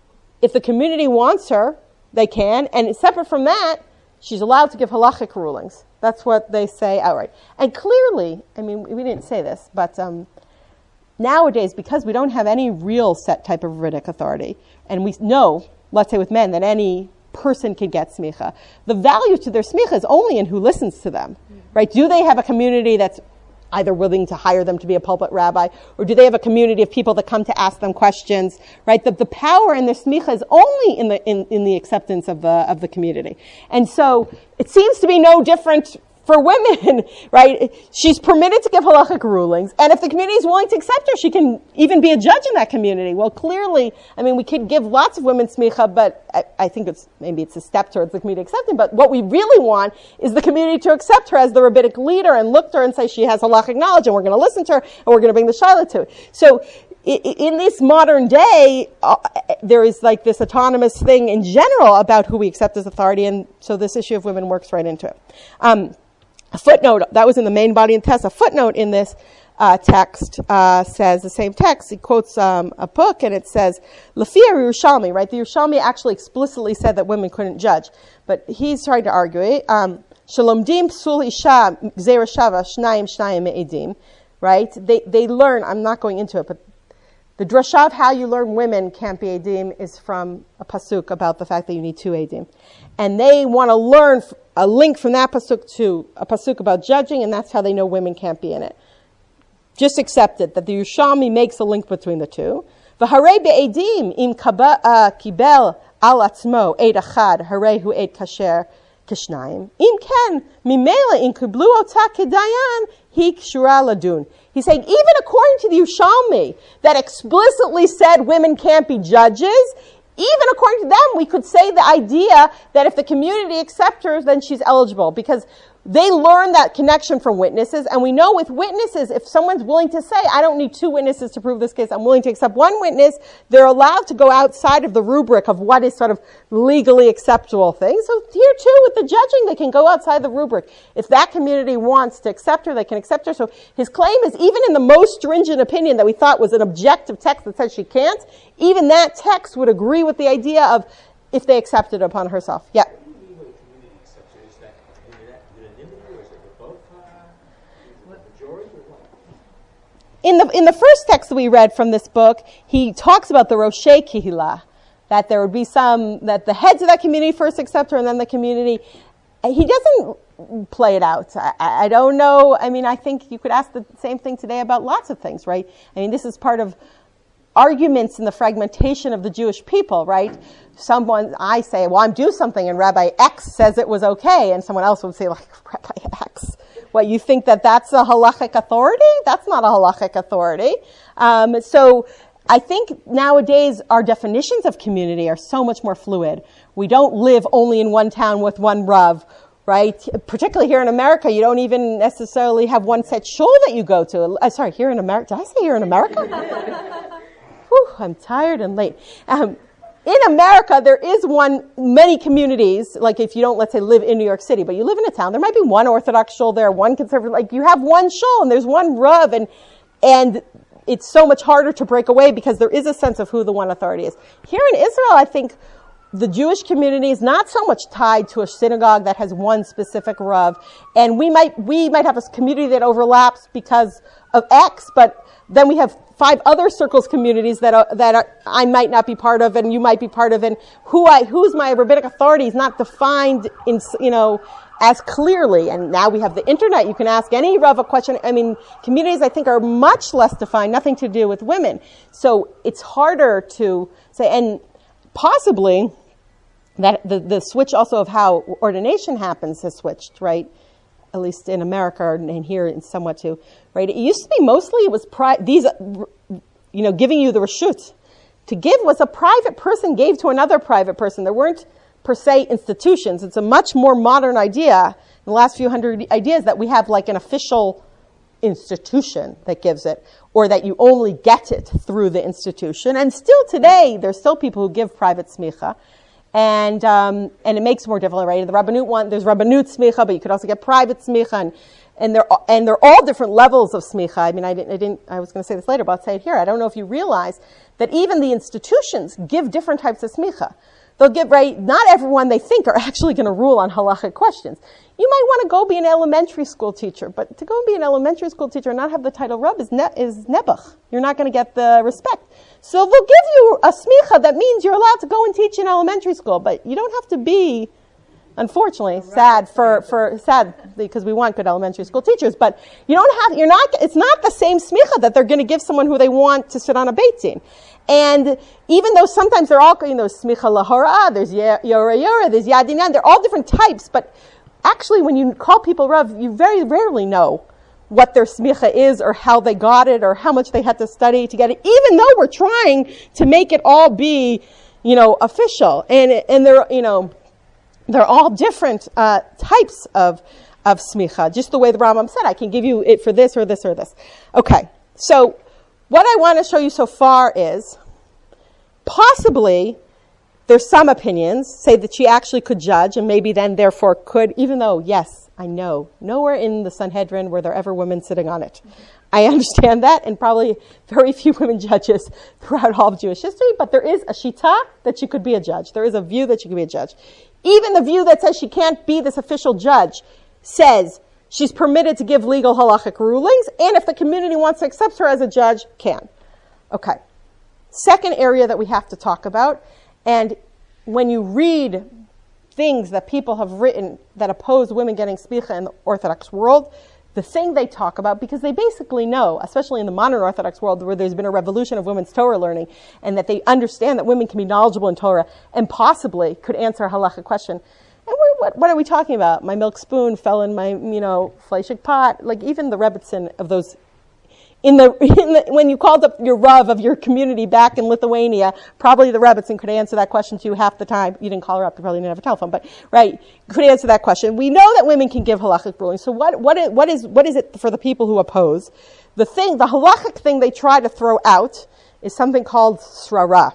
if the community wants her, they can. And separate from that, she's allowed to give halachic rulings. That's what they say outright. And clearly, I mean, we didn't say this, but um, nowadays, because we don't have any real set type of rabbinic authority, and we know, let's say with men, that any person can get smicha, the value to their smicha is only in who listens to them, right? Do they have a community that's either willing to hire them to be a pulpit rabbi, or do they have a community of people that come to ask them questions, right? The, the power in their smicha is only in the, in, in the acceptance of the, of the community. And so it seems to be no different for women, right? She's permitted to give halachic rulings, and if the community is willing to accept her, she can even be a judge in that community. Well, clearly, I mean, we could give lots of women smicha, but I, I think it's maybe it's a step towards the community accepting. But what we really want is the community to accept her as the rabbinic leader and look to her and say she has halachic knowledge, and we're going to listen to her, and we're going to bring the shaila to it. So, in this modern day, uh, there is like this autonomous thing in general about who we accept as authority, and so this issue of women works right into it. Um, A footnote, that was in the main body of the text. A footnote in this uh, text uh, says, the same text, he quotes um, a book, and it says, Lafia Yerushalmi, right? The Yerushalmi actually explicitly said that women couldn't judge. But he's trying to argue it. Um, Shalomdim psul isha gzeira shava shnayim shnayim me'edim, right? They, they learn, I'm not going into it, but the drasha of how you learn women can't be edim is from a pasuk about the fact that you need two edim. And they want to learn a link from that pasuk to a pasuk about judging, and that's how they know women can't be in it. Just accept it, that the Yerushalmi makes a link between the two. V'harei be'edim im kibel al atzmo eid achad, harei hu eid kasher kishnayim. Im ken mimela in kiblu ota kedayan hi kshura ladun. He's saying, even according to the Yerushalmi, that explicitly said women can't be judges, even according to them, we could say the idea that if the community accepts her, then she's eligible. Because they learn that connection from witnesses, and we know with witnesses, if someone's willing to say, I don't need two witnesses to prove this case, I'm willing to accept one witness, they're allowed to go outside of the rubric of what is sort of legally acceptable things. So here too, with the judging, they can go outside the rubric. If that community wants to accept her, they can accept her. So his claim is, even in the most stringent opinion that we thought was an objective text that says she can't, even that text would agree with the idea of if they accepted it upon herself. Yeah. In the in the first text that we read from this book, he talks about the Roshei Kihila, that there would be some, that the heads of that community first accept her and then the community. He doesn't play it out. I, I don't know. I mean, I think you could ask the same thing today about lots of things, right? I mean, this is part of arguments in the fragmentation of the Jewish people, right? Someone, I say, well, I'm due something, and Rabbi X says it was okay, and someone else would say, like, Rabbi X. What, you think that that's a halachic authority? That's not a halachic authority. Um, so I think nowadays our definitions of community are so much more fluid. We don't live only in one town with one rav, right? Particularly here in America, you don't even necessarily have one set shul that you go to. Uh, sorry, here in America. Did I say here in America? Whew, I'm tired and late. Um, In America, there is one, many communities, like if you don't, let's say, live in New York City, but you live in a town, there might be one Orthodox shul there, one conservative, like you have one shul and there's one rav, and, and it's so much harder to break away because there is a sense of who the one authority is. Here in Israel, I think the Jewish community is not so much tied to a synagogue that has one specific rav, and we might, we might have a community that overlaps because of X, but then we have five other circles communities that are, that are, I might not be part of and you might be part of, and who I, who's my rabbinic authority is not defined in, you know, as clearly. And now we have the internet. You can ask any Rav a question. I mean, communities I think are much less defined, nothing to do with women. So it's harder to say, and possibly that the, the switch also of how ordination happens has switched, right? At least in America and here and somewhat too, right? It used to be mostly it was pri- these, you know, giving you the reshut. To give was a private person gave to another private person. There weren't per se institutions. It's a much more modern idea in the last few hundred ideas that we have like an official institution that gives it, or that you only get it through the institution. And still today, there's still people who give private smicha. And um, and it makes it more difficult, right? The Rabbanut one, there's Rabbanut smicha, but you could also get private smicha, and and they're and they're all different levels of smicha. I mean, I didn't, I didn't, I was going to say this later, but I'll say it here. I don't know if you realize that even the institutions give different types of smicha. They'll give, right? Not everyone they think are actually going to rule on halachic questions. You might want to go be an elementary school teacher, but to go and be an elementary school teacher and not have the title Rab is ne- is nebuch. You're not going to get the respect. So they'll give you a smicha that means you're allowed to go and teach in elementary school, but you don't have to be, unfortunately, sad for, for, sad because we want good elementary school teachers, but you don't have, you're not, it's not the same smicha that they're going to give someone who they want to sit on a beit din. And even though sometimes they're all, you know, smicha lahora, there's yora yora, there's yadinan, they're all different types, but actually when you call people Rav, you very rarely know what their smicha is or how they got it or how much they had to study to get it, even though we're trying to make it all be, you know, official. And, and they're, you know, they're all different, uh, types of, of smicha. Just the way the Rambam said, I can give you it for this or this or this. Okay. So what I want to show you so far is possibly there's some opinions say that she actually could judge and maybe then therefore could, even though, yes, I know, nowhere in the Sanhedrin were there ever women sitting on it. I understand that, and probably very few women judges throughout all of Jewish history, but there is a shita that she could be a judge. There is a view that she could be a judge. Even the view that says she can't be this official judge says she's permitted to give legal halachic rulings, and if the community wants to accept her as a judge, can. Okay. Second area that we have to talk about, and when you read things that people have written that oppose women getting smicha in the Orthodox world, the thing they talk about, because they basically know, especially in the modern Orthodox world where there's been a revolution of women's Torah learning, and that they understand that women can be knowledgeable in Torah and possibly could answer a halachic question. And we're, what, what are we talking about? My milk spoon fell in my, you know, fleishik pot. Like even the Rebbetzin of those In the, in the when you called up your Rav of your community back in Lithuania, probably the Rebbetzin could answer that question to you half the time. You didn't call her up, you probably didn't have a telephone, but right, could answer that question. We know that women can give halachic rulings. So what what is what is what is it for the people who oppose? The thing, the halachic thing they try to throw out is something called srara,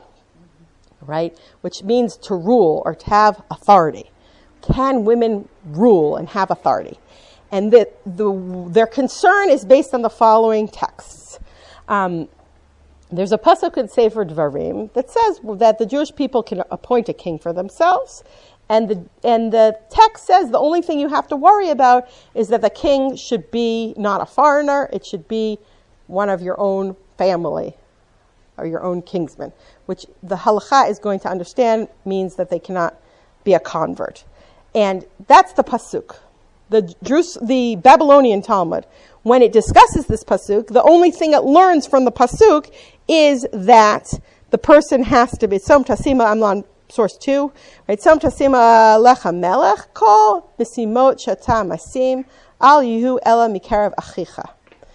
right, which means to rule or to have authority. Can women rule and have authority? And the, the, their concern is based on the following texts. Um, there's a pasuk in Sefer Dvarim that says that the Jewish people can appoint a king for themselves. And the, and the text says the only thing you have to worry about is that the king should be not a foreigner. It should be one of your own family or your own kinsman, which the halacha is going to understand means that they cannot be a convert. And that's the pasuk. The, Drus, the Babylonian Talmud, when it discusses this pasuk, the only thing it learns from the pasuk is that the person has to be Som Tasima. I'm on source two, right? Som Tasima lecha melech kol besimot shata masim al yihu ela mikarav achicha.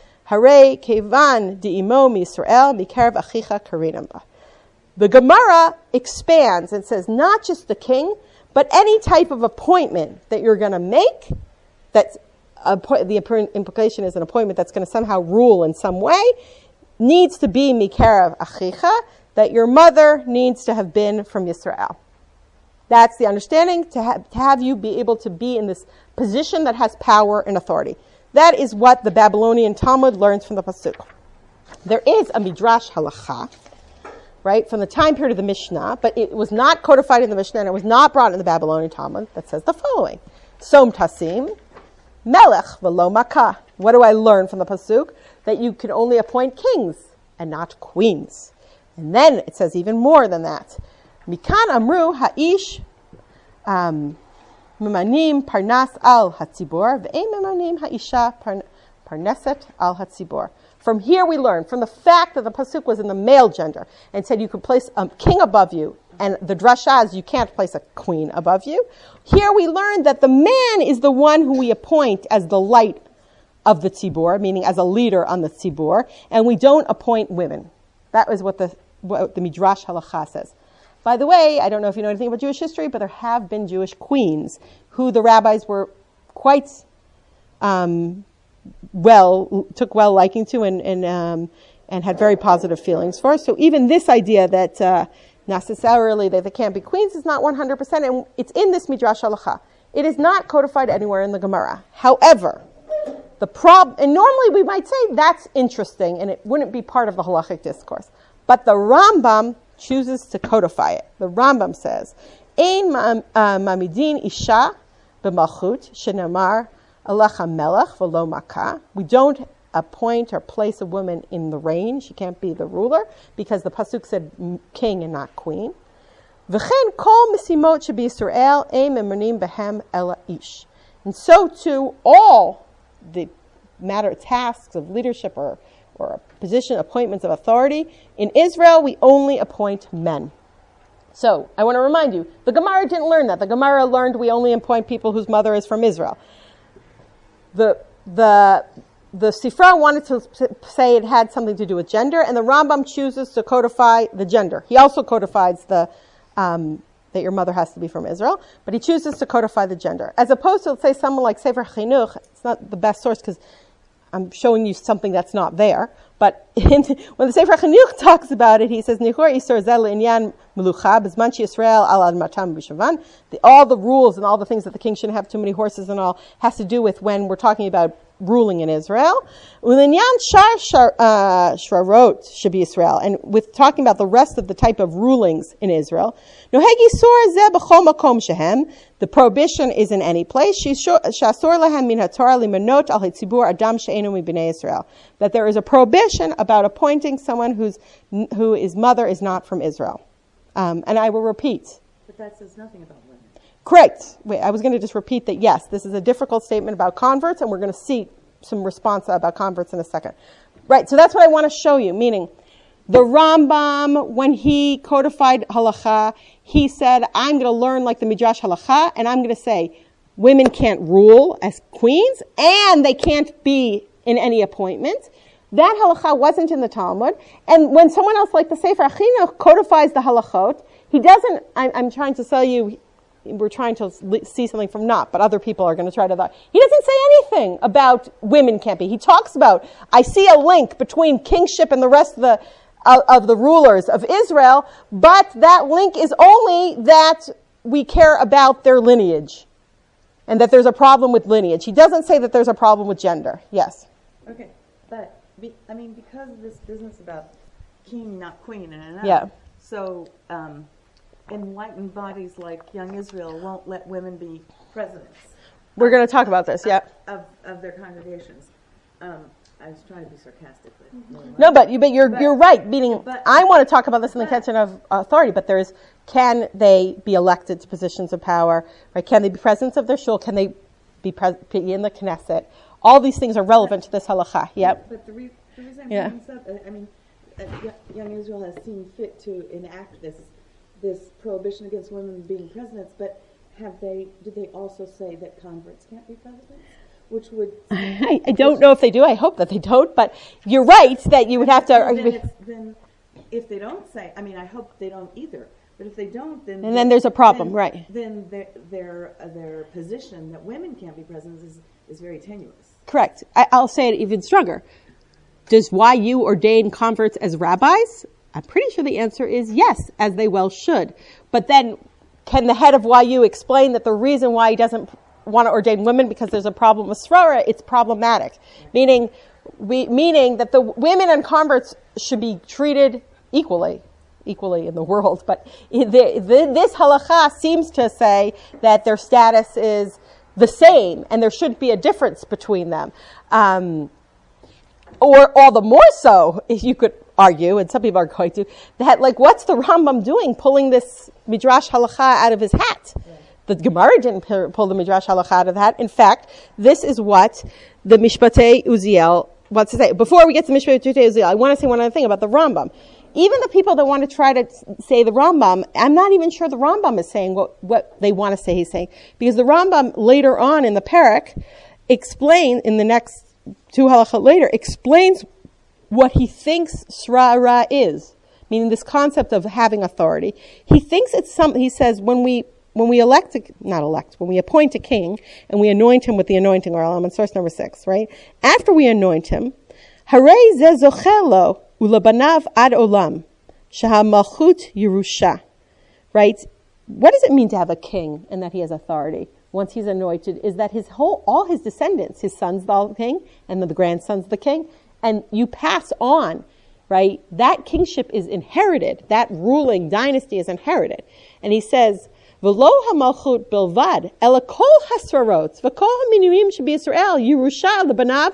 Hare kevan diimo miYisrael mikarav achicha karinam ba. The Gemara expands and says not just the king, but any type of appointment that you're going to make. That's a, the implication is an appointment that's going to somehow rule in some way, needs to be mikarav achicha, that your mother needs to have been from Yisrael. That's the understanding, to have, to have you be able to be in this position that has power and authority. That is what the Babylonian Talmud learns from the pasuk. There is a midrash halacha, right, from the time period of the Mishnah, but it was not codified in the Mishnah and it was not brought in the Babylonian Talmud, that says the following: Som Tasim Melech v'lo makah. What do I learn from the pasuk? That you can only appoint kings and not queens. And then it says even more than that. Mikan amru ha'ish mimanim parnas al hatzibor ve'em mimanim ha'isha parneset al hatzibor. From here we learn, from the fact that the pasuk was in the male gender and said you could place a king above you, and the drasha is you can't place a queen above you. Here we learn that the man is the one who we appoint as the light of the tzibor, meaning as a leader on the tzibor, and we don't appoint women. That is what the what the midrash halacha says. By the way, I don't know if you know anything about Jewish history, but there have been Jewish queens who the rabbis were quite um, well took well liking to and and um, and had very positive feelings for. So even this idea that uh, necessarily that they can't be queens is not one hundred percent, and it's in this midrash halacha. It is not codified anywhere in the Gemara. However, the prob and normally we might say that's interesting and it wouldn't be part of the halachic discourse. But the Rambam chooses to codify it. The Rambam says, Ein mamidin isha b'malchut shenamar alecha melech v'lo makah. We don't appoint or place a woman in the reign. She can't be the ruler because the pasuk said king and not queen. V'chen kol misimot shebiYisrael ein memanim behem ela ish. And so too, all the matter tasks of leadership or or position appointments of authority in Israel, we only appoint men. So I want to remind you, the Gemara didn't learn that. The Gemara learned we only appoint people whose mother is from Israel. The the the Sifra wanted to say it had something to do with gender, and the Rambam chooses to codify the gender. He also codifies the um, that your mother has to be from Israel, but he chooses to codify the gender. As opposed to, let's say, someone like Sefer Chinuch, it's not the best source because I'm showing you something that's not there. But in, when the Sefer Chinuch talks about it, he says, Nichor Isor Zel Inyan Melucha, B'zman Yisrael Al Admatam B'Shavan. All the rules and all the things that the king shouldn't have too many horses and all has to do with when we're talking about ruling in Israel. Ulinyan Shar Shrarot should be Israel. And with talking about the rest of the type of rulings in Israel, Nohegi Sor Zeh B'chol Makom Shehem. The prohibition is in any place. Shasor Lahem Min HaTorah Limanot Al Hitzibur Adam She'enu Mibnei Israel. That there is a prohibition about appointing someone whose who his mother is not from Israel. Um, and I will repeat. But that says nothing about women. Correct. Wait, I was going to just repeat that, yes, this is a difficult statement about converts, and we're going to see some response about converts in a second. Right, so that's what I want to show you, meaning the Rambam, when he codified halacha, he said, I'm going to learn like the Midrash halacha, and I'm going to say women can't rule as queens, and they can't be in any appointment. That halakha wasn't in the Talmud. And when someone else like the Sefer Chinuch codifies the halachot, he doesn't, I'm, I'm trying to tell you, we're trying to see something from not, but other people are going to try to, he doesn't say anything about women can't be. He talks about, I see a link between kingship and the rest of the, uh, of the rulers of Israel, but that link is only that we care about their lineage and that there's a problem with lineage. He doesn't say that there's a problem with gender. Yes. Okay, but, be, I mean, because of this business about king, not queen, and enough, Yeah. so, um, enlightened bodies like Young Israel won't let women be presidents. We're going to talk about this, yeah. Of, of their congregations. Um, I was trying to be sarcastic. But No, but, you, but you're But- you're right. Meaning, but- I want to talk about this in the but- context of authority. But there is, can they be elected to positions of power? Right? Can they be presidents of their shul? Can they be, pres- be in the Knesset? All these things are relevant to this halakha. Yep. But the, re- the reason I'm Yeah. bringing this up, I- I mean, uh, Yo- Young Israel has seen fit to enact this this prohibition against women being presidents, but have they? Did they also say that converts can't be presidents? Which would I, I don't know if they do. I hope that they don't. But you're right that you would have to. then, it's, then if they don't say, I mean, I hope they don't either. But if they don't, then And then there's a problem, then, right. Then their their uh, their position that women can't be presidents is is very tenuous. Correct. I, I'll say it even stronger. Does Y U ordain converts as rabbis? I'm pretty sure the answer is yes, as they well should. But then, can the head of Y U explain that the reason why he doesn't want to ordain women because there's a problem with srara? It's problematic, meaning, we, meaning that the women and converts should be treated equally, equally in the world. But the, the, this halakha seems to say that their status is the same, and there shouldn't be a difference between them. Um, or all the more so, if you could argue, and some people are going to, that like, what's the Rambam doing pulling this Midrash halakha out of his hat? Yeah. The Gemara didn't pull the Midrash halakha out of the hat. In fact, this is what the Mishpatei Uziel wants to say. Before we get to Mishpatei Uziel, I want to say one other thing about the Rambam. Even the people that want to try to say the Rambam, I'm not even sure the Rambam is saying what, what they want to say he's saying. Because the Rambam later on in the Parak explain, in the next two halachot later, explains what he thinks srara is, meaning this concept of having authority. He thinks it's some, he says, when we, when we elect, a, not elect, when we appoint a king and we anoint him with the anointing oil, I'm on source number six, right? After we anoint him, Harei ze zochelo ulabanav ad olam, shaha malchut Yerusha, right? What does it mean to have a king and that he has authority? Once he's anointed, is that his whole, all his descendants, his son's the king, and the grandson's the king, and you pass on, right? That kingship is inherited. That ruling dynasty is inherited. And he says, "V'lo hamalchut bilvad, ela kol hasrarot, v'kol haminuim shebi Yisrael, Yerusha lebanav,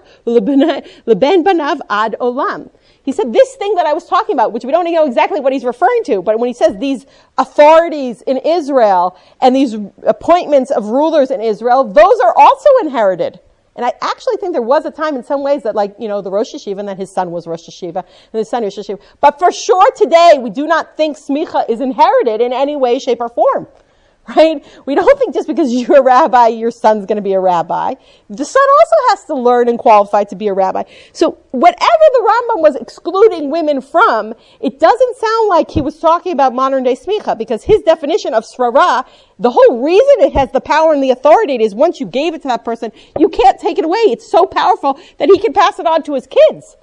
leben banav ad olam." He said, this thing that I was talking about, which we don't know exactly what he's referring to, but when he says these authorities in Israel and these appointments of rulers in Israel, those are also inherited. And I actually think there was a time in some ways that, like, you know, the Rosh Hashiva, and that his son was Rosh Hashiva, and his son was Rosh Hashiva. But for sure today, we do not think smicha is inherited in any way, shape, or form. Right? We don't think just because you're a rabbi, your son's going to be a rabbi. The son also has to learn and qualify to be a rabbi. So whatever the Rambam was excluding women from, it doesn't sound like he was talking about modern day smicha, because his definition of srara, the whole reason it has the power and the authority is once you gave it to that person, you can't take it away. It's so powerful that he can pass it on to his kids.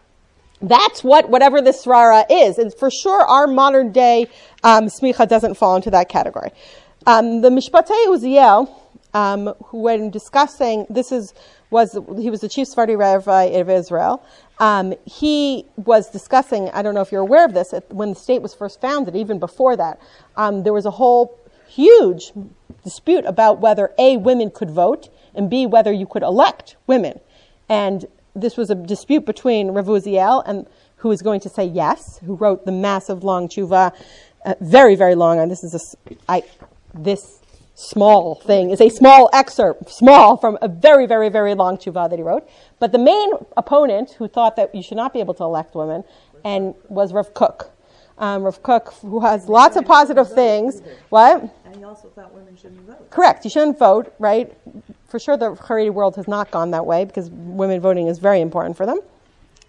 That's what whatever this srara is. And for sure our modern day um, smicha doesn't fall into that category. Um, the Mishpatei Uziel, um, who when discussing, this is, was, he was the chief Sephardi rabbi of Israel. Um, he was discussing, I don't know if you're aware of this, when the state was first founded, even before that, um, there was a whole huge dispute about whether A, women could vote, and B, whether you could elect women. And this was a dispute between Rav Uziel, and who is going to say yes, who wrote the massive long tshuva, uh, very, very long, and this is a, I, this small thing is a small excerpt, small, from a very, very, very long tshuva that he wrote. But the main opponent, who thought that you should not be able to elect women, and was Rav Kook. Um, Rav Kook, who has lots of positive things. What? And he also thought women shouldn't vote. Correct. You shouldn't vote, right? For sure the Haredi world has not gone that way, because women voting is very important for them.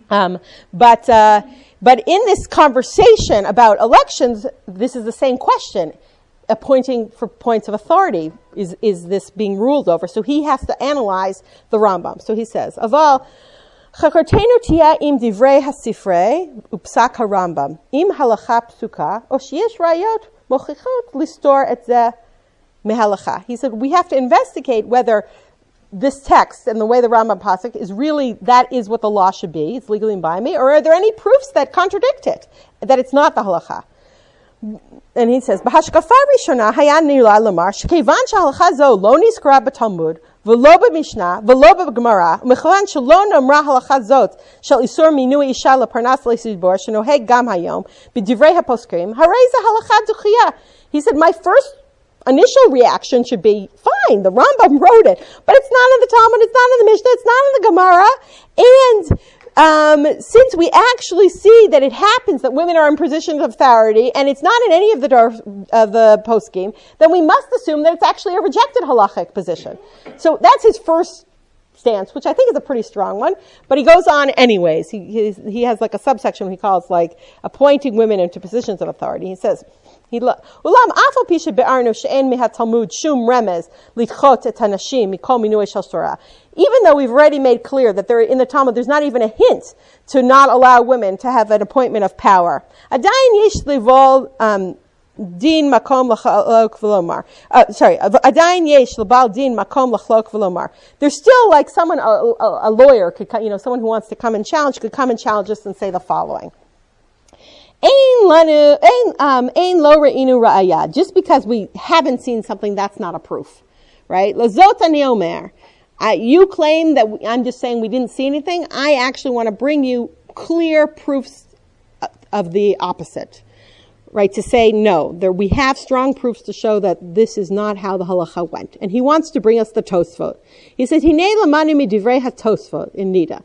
Um, but uh, but in this conversation about elections, this is the same question. Appointing for points of authority, is is this being ruled over? So he has to analyze the Rambam. So he says, Aval, chakartenu tia im divrei hasifrei upsak harambam im halacha psuka o sheyesh rayot mochichot listor et zeh mehalacha. He said, we have to investigate whether this text and the way the Rambam pasuk is really, that is what the law should be, it's legally binding, or are there any proofs that contradict it, that it's not the halacha? And he says, "B'hashkafa rishona haya nila lamar shekeivan shehalacha zo lo nizkara b'Talmud v'lo b'Mishnah v'lo b'Gemara u'mechavan shelo namra halacha zot shel isur minui isha leparnas le'sidbor shenoheg gam hayom b'divrei haposkim harei ze halacha duchiyah." He said, my first initial reaction should be, fine, the Rambam wrote it, but it's not in the Talmud, it's not in the Mishnah, it's not in the Gemara, and Um, since we actually see that it happens that women are in positions of authority, and it's not in any of the of the poskim, then we must assume that it's actually a rejected halachic position. So that's his first stance, which I think is a pretty strong one. But he goes on anyways. He he, he has like a subsection he calls like appointing women into positions of authority. He says, "Ulam afal pisha be'arnu she'en mihat Talmud shum remez litchot et hanashim mikol minui shel Torah." Even though we've already made clear that there in the Talmud there's not even a hint to not allow women to have an appointment of power. Adayin yesh livol din makom lachlok v'lomar. Sorry, adayin yesh lebal din makom lachlok v'lomar. There's still like someone, a, a, a lawyer could, you know, someone who wants to come and challenge could come and challenge us and say the following. Ein lanu, ein um, ein lo re'inu ra'aya. Just because we haven't seen something, that's not a proof, right? Lazot ani omer. Uh, you claim that we, I'm just saying we didn't see anything. I actually want to bring you clear proofs of the opposite, right? To say, no, there, we have strong proofs to show that this is not how the halacha went. And he wants to bring us the Tosfot. He says, Hinei lamanu midivrei ha-Tosfot in Nida.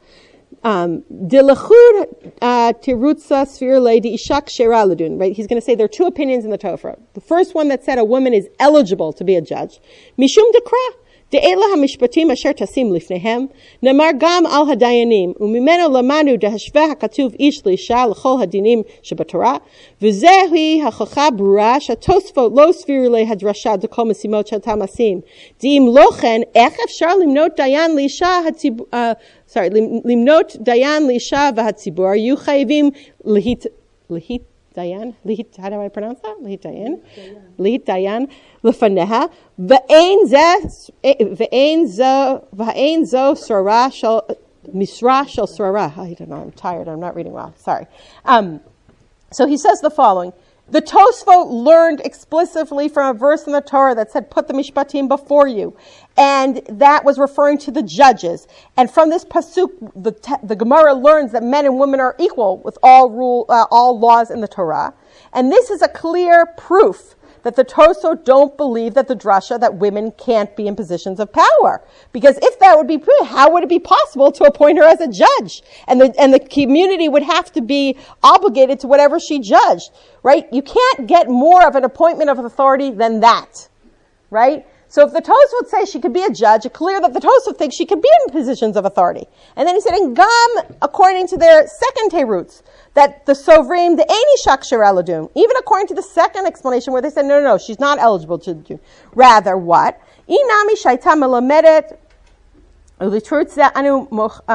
Dilachud tirutza sfir leidi ishak shera ladun. Right? He's going to say there are two opinions in the Torah. The first one that said a woman is eligible to be a judge. Mishum dekra. De'ela hamishpatim asher tasim lifnehem, namar gam al hadayanim, umimeno lamanu dehashveh hakatuv ish leisha l'chol hadinim shebatorah, v'zehi hachocha brura shatosfot lo sviru le hadrasha dekol mesimot shatamasim. Di'im lochen, ech efshar limnot dayan leisha hatzibur, uh, sorry, limnot dayan leisha v'hatzibur, yu chayivim lehit, lehit, Dayan, lihit, how do I pronounce that? Lihit Dayan? Lihit Dayan, lefaneha, ve'ein ze, ve'ein zo, ve'ein zo srara shel, misra shel srara. I don't know, I'm tired, I'm not reading well, sorry. Um, so he says the following. The Tosfot learned explicitly from a verse in the Torah that said, put the mishpatim before you. And that was referring to the judges. And from this pasuk, the, the Gemara learns that men and women are equal with all rule, uh, all laws in the Torah. And this is a clear proof that the Tosfot don't believe that the drasha that women can't be in positions of power. Because if that would be true, how would it be possible to appoint her as a judge? And the, and the community would have to be obligated to whatever she judged, right? You can't get more of an appointment of authority than that, right? So if the Tosfot say she could be a judge, it's clear that the Tosfot thinks she could be in positions of authority. And then he said, in Gam, according to their second Teirutz, that the Sovrim, the Eini Shak Shereladum, even according to the second explanation where they said, no, no, no, she's not eligible to do. Rather, what? Inami Shaita Melamedet, Ulitrutz Anu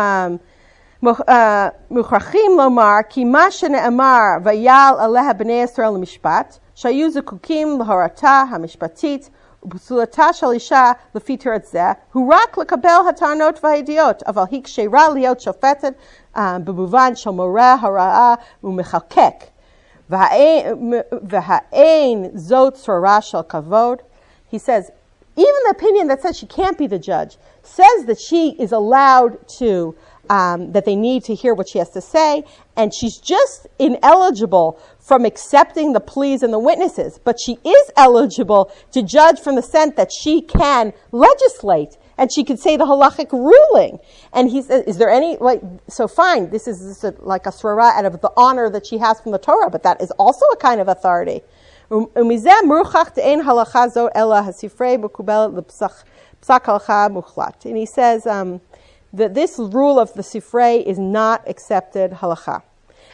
Muchrachim Lomar, Ki Ma Shene'amar, Vayal Aleha B'nei Yisrael Mishpat, Shayu Zukukim L'Horata HaMishpatit, B'sulata Shel Isha L'fi Teretz Zeh, Hu Rak L'Kabel HaTarnot V'Hadiot, Aval Hik Sheira Liot Shofetet, במובן של מורה הרעה ומחלקק. והאין זאת צורה של כבוד. He says, even the opinion that says she can't be the judge says that she is allowed to, um, that they need to hear what she has to say, and she's just ineligible from accepting the pleas and the witnesses. But she is eligible to judge from the sense that she can legislate. And she could say the halachic ruling. And he says, is there any, like, so fine, this is, this is like a srara out of the honor that she has from the Torah, but that is also a kind of authority. And he says, um, that this rule of the Sifrei is not accepted halacha.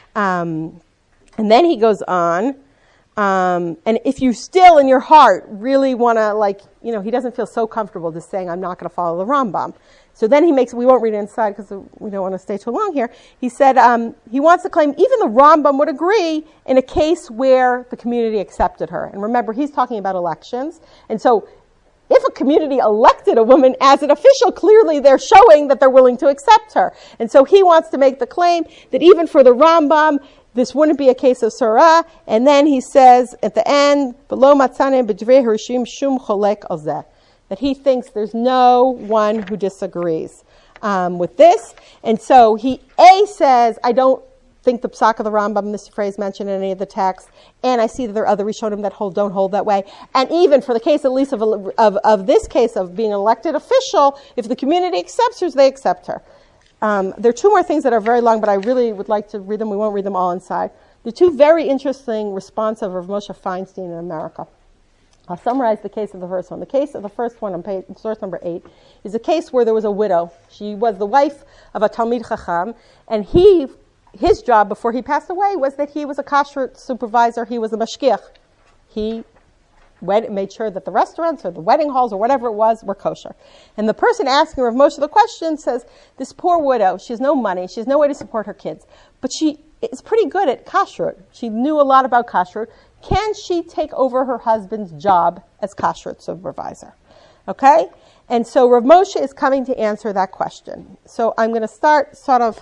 Um, and then he goes on, um, and if you still in your heart really want to, like, you know, he doesn't feel so comfortable just saying, I'm not going to follow the Rambam. So then he makes, we won't read it inside because we don't want to stay too long here. He said um, he wants to claim even the Rambam would agree in a case where the community accepted her. And remember, he's talking about elections. And so if a community elected a woman as an official, clearly they're showing that they're willing to accept her. And so he wants to make the claim that even for the Rambam, this wouldn't be a case of surah. And then he says at the end, "V'lo matzane b'dvrei harishim shum cholek al zeh," that he thinks there's no one who disagrees um, with this. And so he, A, says, I don't think the Psak of the Rambam, this phrase mentioned in any of the texts, and I see that there are other Rishonim that hold, don't hold that way. And even for the case, at least of, of, of this case of being an elected official, if the community accepts her, they accept her. Um, there are two more things that are very long, but I really would like to read them. We won't read them all inside. The two very interesting responses of Rav Moshe Feinstein in America. I'll summarize the case of the first one. The case of the first one on page, source number eight is a case where there was a widow. She was the wife of a Talmid Chacham, and he, his job before he passed away was that he was a kashrut supervisor. He was a mashgiach. He went, made sure that the restaurants or the wedding halls or whatever it was were kosher. And the person asking Rav Moshe the question says, this poor widow, she has no money, she has no way to support her kids, but she is pretty good at kashrut. She knew a lot about kashrut. Can she take over her husband's job as kashrut supervisor? Okay? And so Rav Moshe is coming to answer that question. So I'm going to start sort of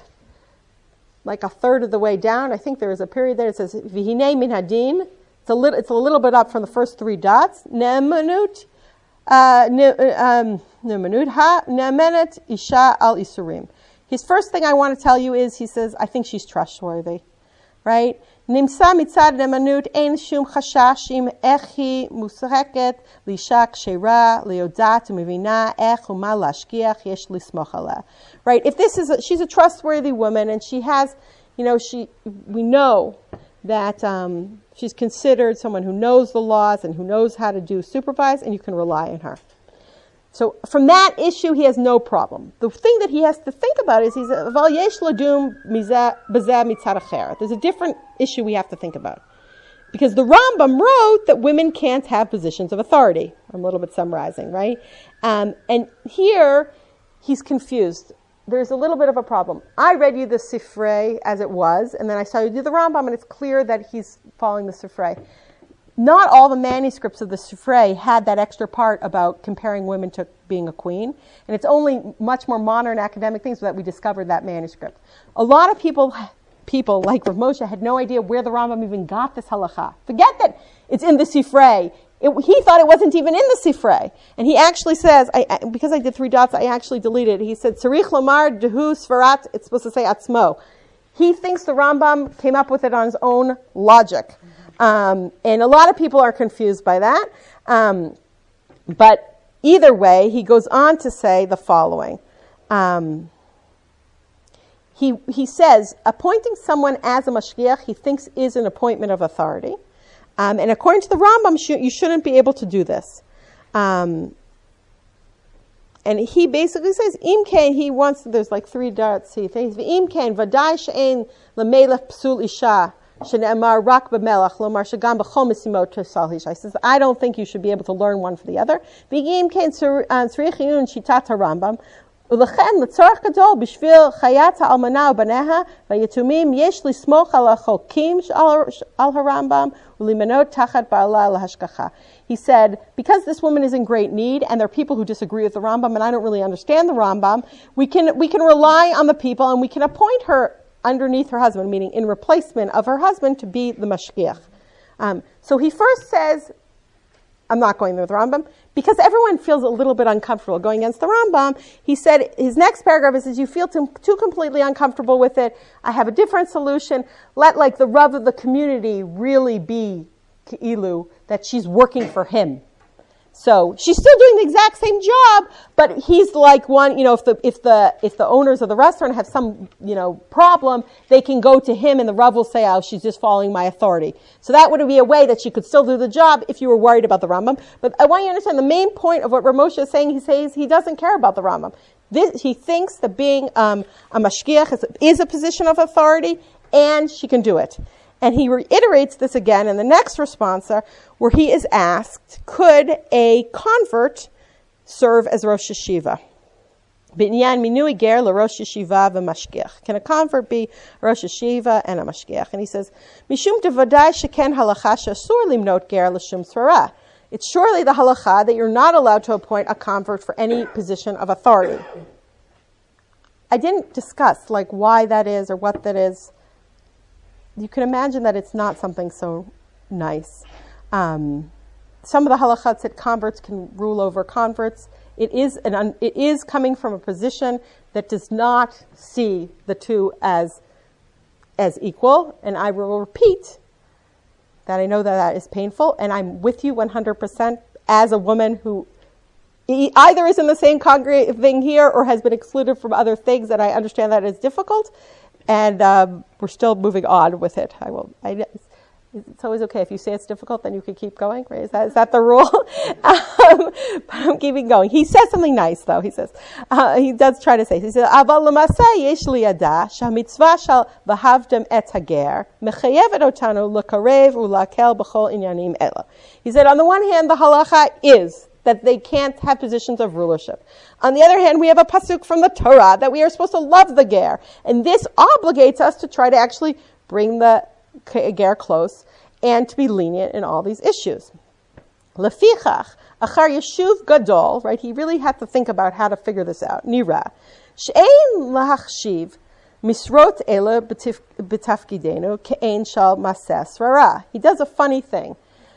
like a third of the way down. I think there is a period there that says, Vihine min hadin. It's a little, it's a little bit up from the first three dots. Ne'emanut, uh, ne'emanut ha, ne'emenet isha al isurim. His first thing I want to tell you is, he says, I think she's trustworthy. Right? Nimsa mitzad ne'emanut ein shum chashash im echi musreket lisha kshera leodat umivina ech uma lashkiach yesh lismoch aleh. Right? If this is, a, she's a trustworthy woman, and she has, you know, she, we know that um, she's considered someone who knows the laws and who knows how to do supervise, and you can rely on her. So from that issue, he has no problem. The thing that he has to think about is he's Val yesh ladum bazeh mitzad acher. There's a different issue we have to think about, because the Rambam wrote that women can't have positions of authority. I'm a little bit summarizing, right? Um, and here he's confused. There's a little bit of a problem. I read you the Sifrei as it was, and then I saw you do the Rambam, and it's clear that he's following the Sifrei. Not all the manuscripts of the Sifrei had that extra part about comparing women to being a queen, and it's only much more modern academic things that we discovered that manuscript. A lot of people, people like Rav Moshe, had no idea where the Rambam even got this halacha. Forget that it's in the Sifrei. It, he thought it wasn't even in the Sifrei. And he actually says, I, I, because I did three dots, I actually deleted it. He said, Tzarich lomar dehu svarat, it's supposed to say atzmo. He thinks the Rambam came up with it on his own logic. Um, and a lot of people are confused by that. Um, but either way, he goes on to say the following. Um, he, he says, appointing someone as a mashgiach, he thinks is an appointment of authority. Um, and according to the Rambam, sh- you shouldn't be able to do this. Um, and he basically says, Imken, he wants, there's like three darts, he thinks, Imken, Vadai she'en lemelech psul isha, she'ne'amar rak b'melach, lomar shagam b'chol misimot tesal isha. He says, I don't think you should be able to learn one for the other. V'imken tzrich yun shitat harambam, ולכן לצורך גדול בשביל חיית האלמנה ובניה והיתומים יש לסמוך על החוקים על הרמב"ם ולמנות תחת בעלה להשגחה. He said, because this woman is in great need and there are people who disagree with the Rambam and I don't really understand the Rambam, we can we can rely on the people and we can appoint her underneath her husband, meaning in replacement of her husband, to be the mashgiach. Um, so he first says, I'm not going there with the Rambam, because everyone feels a little bit uncomfortable going against the Rambam. He said, his next paragraph is, says, you feel too, too completely uncomfortable with it. I have a different solution. Let like the Rav of the community really be Ki'ilu, that she's working for him. So she's still doing the exact same job, but he's like one, you know, if the, if the, if the owners of the restaurant have some, you know, problem, they can go to him and the Rav will say, oh, she's just following my authority. So that would be a way that she could still do the job if you were worried about the Rambam. But I want you to understand the main point of what Rav Moshe is saying. He says he doesn't care about the Rambam. This, he thinks that being um, a mashgiach is, is a position of authority, and she can do it. And he reiterates this again in the next responsa, where he is asked, could a convert serve as Rosh Yeshiva? Binyan minui ger l'Rosh Yeshiva v'mashgiach. Can a convert be Rosh Yeshiva and a mashgiach? And he says, Mishum devadai sheken halacha she'asur limnot ger l'shum tzara. It's surely the halacha that you're not allowed to appoint a convert for any position of authority. I didn't discuss like why that is or what that is. You can imagine that it's not something so nice. Um, some of the halachas that converts can rule over converts. It is an un, it is coming from a position that does not see the two as as equal. And I will repeat that I know that that is painful, and I'm with you one hundred percent as a woman who either is in the same congregate thing here or has been excluded from other things, that I understand that is difficult, and um, we're still moving on with it. I will. I, it's always okay if you say it's difficult, then you can keep going. Right? Is that is that the rule? um, but I'm keeping going. He says something nice, though. He says uh, he does try to say. He says, "Aval l'masa yesh liyada shamitzvah shal v'havdem et hager mechayevet otanu l'karev u'lakel b'chol inyanim ela." He said, on the one hand, the halacha is that they can't have positions of rulership. On the other hand, we have a pasuk from the Torah that we are supposed to love the ger, and this obligates us to try to actually bring the ger close and to be lenient in all these issues. Lefichach, achar yeshuv gadol, right? He really had to think about how to figure this out. Nira, she'ein lahachshiv misrot ela b'tafkidenu ke'ein shal mases rara. He does a funny thing.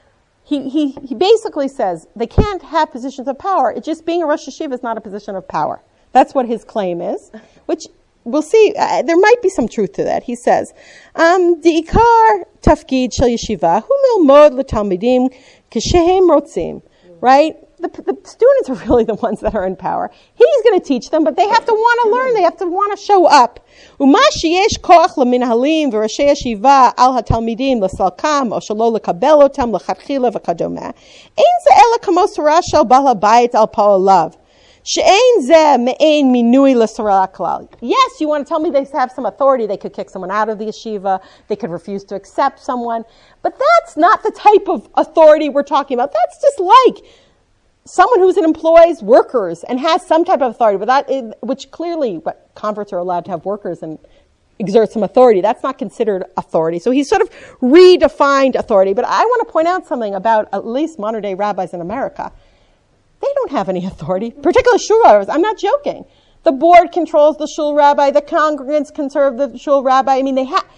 He, he, he basically says they can't have positions of power. It's just being a Rosh Yeshiva is not a position of power. That's what his claim is, which we'll see. Uh, there might be some truth to that. He says, um, "Di'ikar tafkid shel yeshiva hu milmod l'talmidim kishehem rotzim." Right? The, the students are really the ones that are in power. He's going to teach them, but they have to want to learn. They have to want to show up. Uma sheyesh koach leminhalim v'rashei yeshiva al hatalmidim l'salkam o shelo lekabel otam lechatchila v'kadoma. Ein ze ela kamos Torah shel bal habayit al pa'olav. She'ein ze me'ein minui l'sarah klal. Yes, you want to tell me they have some authority. They could kick someone out of the yeshiva. They could refuse to accept someone. But that's not the type of authority we're talking about. That's just like someone who's employs workers and has some type of authority, but that is, which clearly what converts are allowed to have workers and exert some authority. That's not considered authority. So he's sort of redefined authority. But I want to point out something about at least modern day rabbis in America. They don't have any authority, particularly shul rabbis. I'm not joking. The board controls the shul rabbi. The congregants conserve the shul rabbi. I mean, they have,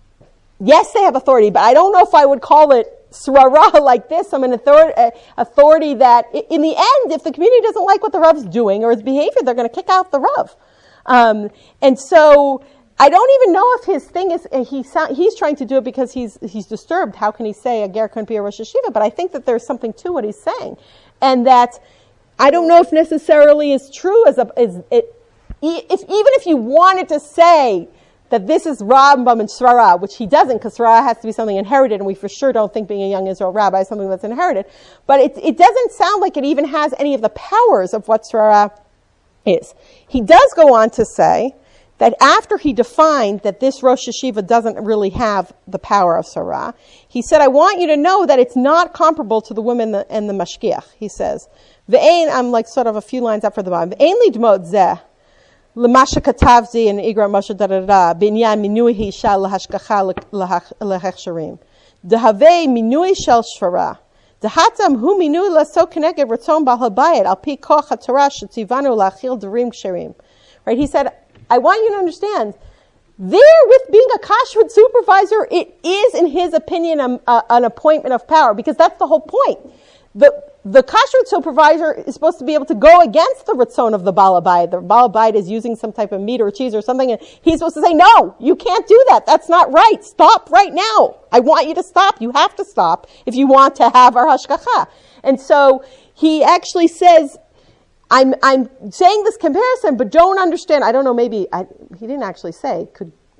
yes, they have authority, but I don't know if I would call it srara like this. I'm an authority, uh, authority that, in the end, if the community doesn't like what the Rav's doing or his behavior, they're going to kick out the Rav. Um, and so I don't even know if his thing is, uh, he sound, he's trying to do it because he's he's disturbed. How can he say a ger couldn't be a Rosh Yeshiva? But I think that there's something to what he's saying. And that I don't know if necessarily is true as a, is it, if, even if you wanted to say that this is Rambam and Srara, which he doesn't, because Srara has to be something inherited, and we for sure don't think being a young Israel rabbi is something that's inherited. But it, it doesn't sound like it even has any of the powers of what Srara is. He does go on to say that after he defined that this Rosh Yeshiva doesn't really have the power of Srara, he said, I want you to know that it's not comparable to the women and the mashgiach. He says, Ve'ein, I'm like sort of a few lines up for the bottom, Ve'ein lidmot zeh, L'masha katavzi and Igra Moshe da da da binyan minui hisha lahashkacha lehechsharim. Dehavei minui shel shvara. Dehatam hu minui laso keneged ratzon bal habayit al pi koch haTorah shetzivanu lachil derim ksherim. Right? He said, I want you to understand, there with being a kashrut supervisor, it is, in his opinion, a, a, an appointment of power, because that's the whole point. The The kashrut supervisor is supposed to be able to go against the ratzon of the Baal Habayit. The Baal Habayit is using some type of meat or cheese or something, and he's supposed to say, no, you can't do that. That's not right. Stop right now. I want you to stop. You have to stop if you want to have our hashgacha. And so he actually says, I'm I'm saying this comparison, but don't understand. I don't know, maybe, I, he didn't actually say, could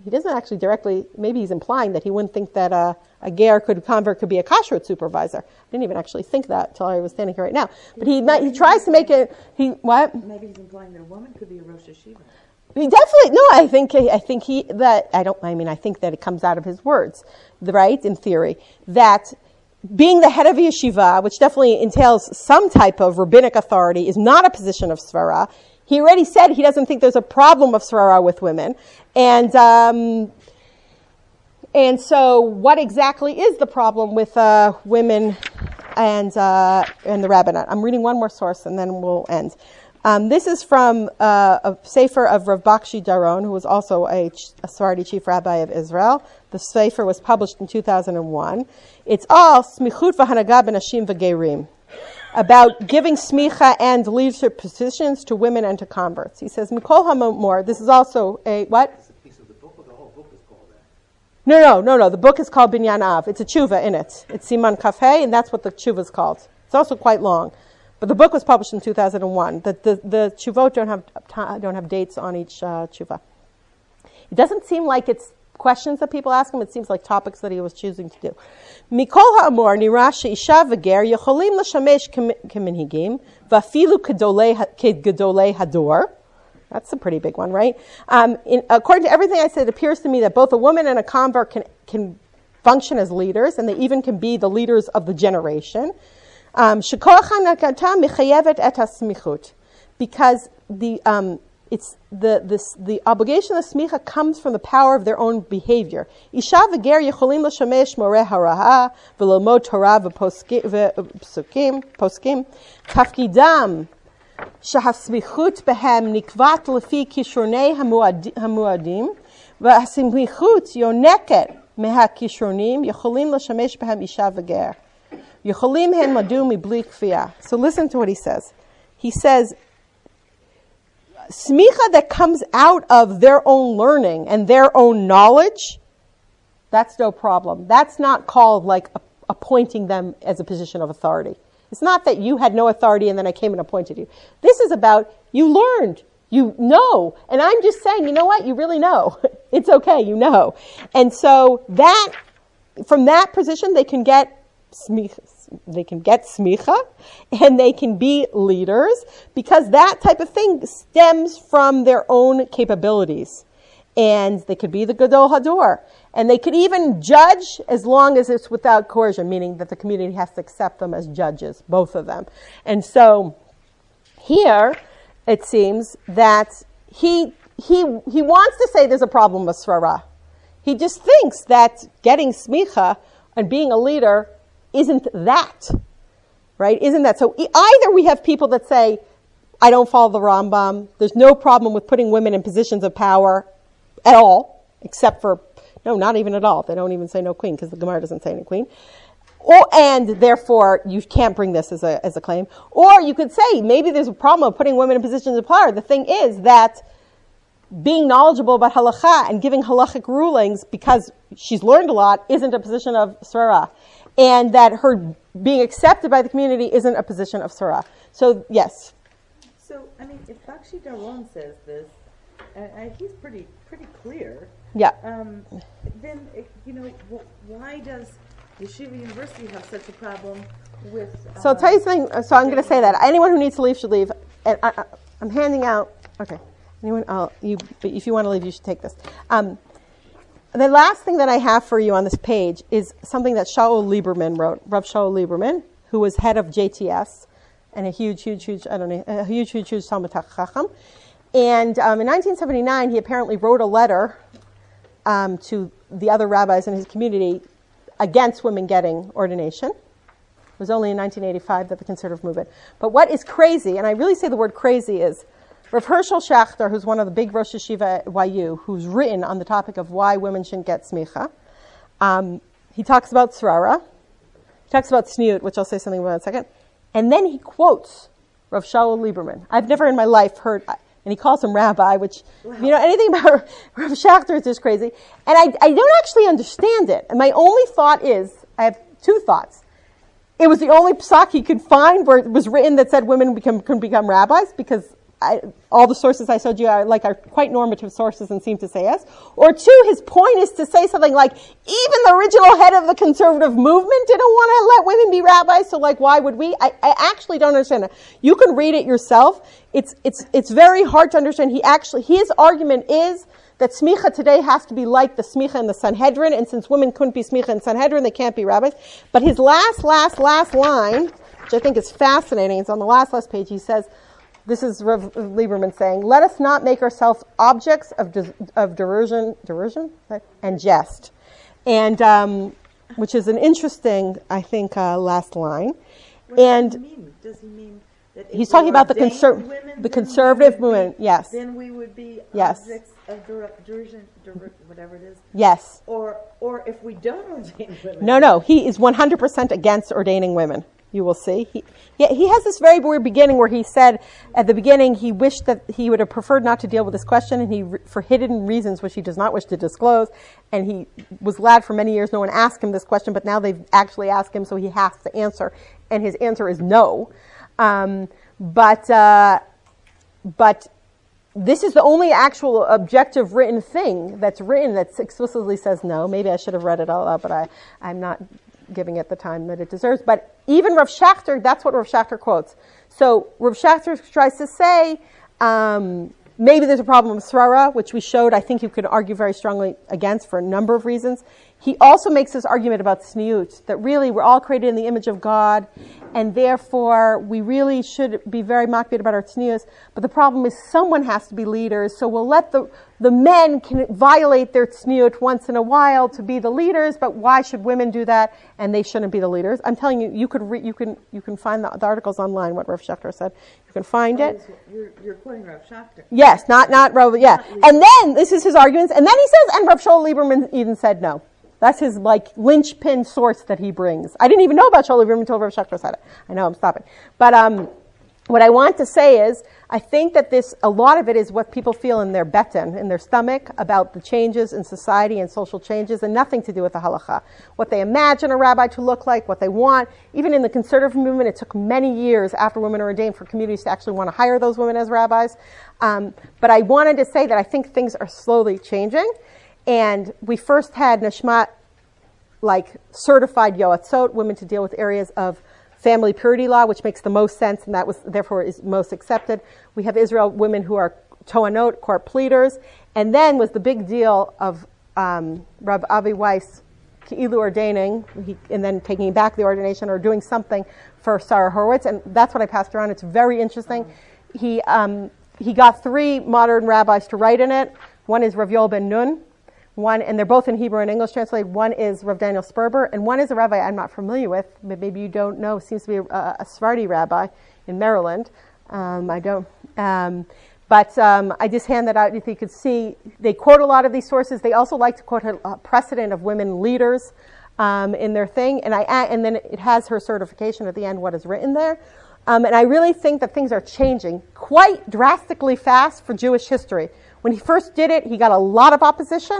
he doesn't actually directly, maybe he's implying that he wouldn't think that uh, a ger could convert could be a kashrut supervisor. I didn't even actually think that until I was standing here right now. But he he tries to make it, he, what? Maybe he's implying that a woman could be a Rosh Hashiva. He definitely, no, I think, I think he, that, I don't, I mean, I think that it comes out of his words, right, in theory, that being the head of a yeshiva, which definitely entails some type of rabbinic authority, is not a position of svara. He already said he doesn't think there's a problem of svara with women. And, um, and so what exactly is the problem with, uh, women and, uh, and the rabbinate? I'm reading one more source and then we'll end. Um, this is from uh, a sefer of Rav Bakshi Daron, who was also a, a Sephardi chief rabbi of Israel. The sefer was published in two thousand one. It's all smichut v'hanaga b'nashim v'gerim, about giving smicha and leadership positions to women and to converts. He says, Mikol HaMor, this is also a, what? It's a piece of the book, or the whole book is called that? No, no, no, no. The book is called Binyan Av. It's a tshuva in it. It's Siman Kafeh, and that's what the tshuva is called. It's also quite long. But the book was published in two thousand one. The, the, the tshuvot don't have, don't have dates on each uh, tshuva. It doesn't seem like it's questions that people ask him. It seems like topics that he was choosing to do. Mikol ha'amor nira she'isha v'ger yecholim l'shamesh keminhigim v'afilu kedolei hador. That's a pretty big one, right? Um, in, according to everything I said, it appears to me that both a woman and a convert can, can function as leaders, and they even can be the leaders of the generation. Um, because the um, it's the this the obligation of smicha comes from the power of their own behavior. Isha v'ger yecholim l'shamesh moreh haraha v'lomod Torah v'poskim poskim tafkidam shehasmichut behem nikvat lefi kishronei hamuadim v'hasmichut yoneket meha kishronim yecholim l'shamesh behem isha v'ger. So listen to what he says. He says, smicha that comes out of their own learning and their own knowledge, that's no problem. That's not called like appointing them as a position of authority. It's not that you had no authority and then I came and appointed you. This is about you learned, you know, and I'm just saying, you know what, you really know. It's okay, you know. And so that, from that position, they can get smicha. They can get smicha and they can be leaders because that type of thing stems from their own capabilities. And they could be the Gadol Hador. And they could even judge as long as it's without coercion, meaning that the community has to accept them as judges, both of them. And so here it seems that he he he wants to say there's a problem with Srara. He just thinks that getting smicha and being a leader isn't that, right? Isn't that? So either we have people that say, I don't follow the Rambam, there's no problem with putting women in positions of power at all, except for, no, not even at all. They don't even say no queen, because the Gemara doesn't say any queen. Or, and therefore, you can't bring this as a, as a claim. Or you could say, maybe there's a problem of putting women in positions of power. The thing is that being knowledgeable about halakha and giving halachic rulings because she's learned a lot isn't a position of Srara. And that her being accepted by the community isn't a position of Surah. So, yes. So, I mean, if Bakshi Daron says this, uh, uh, he's pretty pretty clear. Yeah. Um, then, uh, you know, wh- why does Yeshiva University have such a problem with... Uh, so, I'll tell you something. So, I'm going to say that. Anyone who needs to leave should leave. And I, I, I'm handing out... Okay. Anyone... I'll, you, if you want to leave, you should take this. Um, The last thing that I have for you on this page is something that Shaul Lieberman wrote. Rav Shaul Lieberman, who was head of J T S and a huge, huge, huge, I don't know, a huge, huge, huge Talmud Chacham. And um, in nineteen seventy-nine, he apparently wrote a letter um, to the other rabbis in his community against women getting ordination. It was only in nineteen eighty-five that the conservative movement. But what is crazy, and I really say the word crazy, is Rav Herschel Schachter, who's one of the big Rosh Yeshiva at Y U, who's written on the topic of why women shouldn't get smicha. Um, he talks about Srara. He talks about Sniut, which I'll say something about in a second. And then he quotes Rav Shaul Lieberman. I've never in my life heard, and he calls him rabbi, which, wow. If you know anything about Rav Schachter, is just crazy. And I, I don't actually understand it. And my only thought is, I have two thoughts. It was the only psak he could find where it was written that said women become, can become rabbis, because I, all the sources I showed you are like are quite normative sources and seem to say yes. Or two, his point is to say something like, even the original head of the conservative movement didn't want to let women be rabbis, so like, why would we? I, I actually don't understand it. You can read it yourself. It's, it's, it's very hard to understand. He actually, his argument is that smicha today has to be like the smicha in the Sanhedrin, and since women couldn't be smicha in Sanhedrin, they can't be rabbis. But his last, last, last line, which I think is fascinating, it's on the last, last page, he says, this is Rav Lieberman saying, let us not make ourselves objects of de- of derision, derision and jest. And, um, which is an interesting, I think, uh, last line. What and does he mean? Does he mean that if he's we talking about the, ordained conser- women, the then conservative we would movement, be, yes. Then we would be Yes. objects of der- derision, der- whatever it is. Yes. Or, or if we don't ordain women. No, no, he is one hundred percent against ordaining women. You will see. He, yeah, he has this very weird beginning where he said at the beginning he wished that he would have preferred not to deal with this question, and he, for hidden reasons which he does not wish to disclose, and he was glad for many years no one asked him this question, but now they've actually asked him, so he has to answer, and his answer is no. Um, but uh, but this is the only actual objective written thing that's written that explicitly says no. Maybe I should have read it all out, but I, I'm not giving it the time that it deserves. But even Rav Schachter, that's what Rav Schachter quotes. So Rav Schachter tries to say, um, maybe there's a problem with Srara, which we showed, I think you could argue very strongly against for a number of reasons. He also makes this argument about tzniut, that really we're all created in the image of God, and therefore we really should be very makbid about our tznius. But the problem is someone has to be leaders, so we'll let the the men can violate their tzniut once in a while to be the leaders, but why should women do that? And they shouldn't be the leaders. I'm telling you, you could re- you can you can find the, the articles online. What Rav Schachter said, you can find Oh, it. You're, you're quoting Rav Schachter. Yes, not not Rav. Yeah, and then this is his arguments, and then he says, and Rav Shaul Lieberman even said no. That's his like linchpin source that he brings. I didn't even know about Shaul Lieberman until Rav Schachter said it. I know I'm stopping, but um, what I want to say is, I think that this a lot of it is what people feel in their beten, in their stomach, about the changes in society and social changes, and nothing to do with the halacha. What they imagine a rabbi to look like, what they want. Even in the conservative movement, it took many years after women are ordained for communities to actually want to hire those women as rabbis. Um, but I wanted to say that I think things are slowly changing. And we first had Nishmat, like certified yoatzot, women to deal with areas of family purity law, which makes the most sense, and that was therefore is most accepted. We have Israel women who are toanot, court pleaders, and then was the big deal of um, Rav Avi Weiss Ki'ilu ordaining, he, and then taking back the ordination or doing something for Sarah Horowitz, and that's what I passed around. It's very interesting. He um, he got three modern rabbis to write in it. One is Rav Yoel ben Nun. One, and they're both in Hebrew and English translated. One is Rav Daniel Sperber, and one is a rabbi I'm not familiar with, but maybe you don't know. Seems to be a, a Sephardi rabbi in Maryland. Um, I don't. Um, but um, I just hand that out. If you could see, they quote a lot of these sources. They also like to quote a, a precedent of women leaders um, in their thing, and I and then it has her certification at the end. What is written there. Um, and I really think that things are changing quite drastically fast for Jewish history. When he first did it, he got a lot of opposition.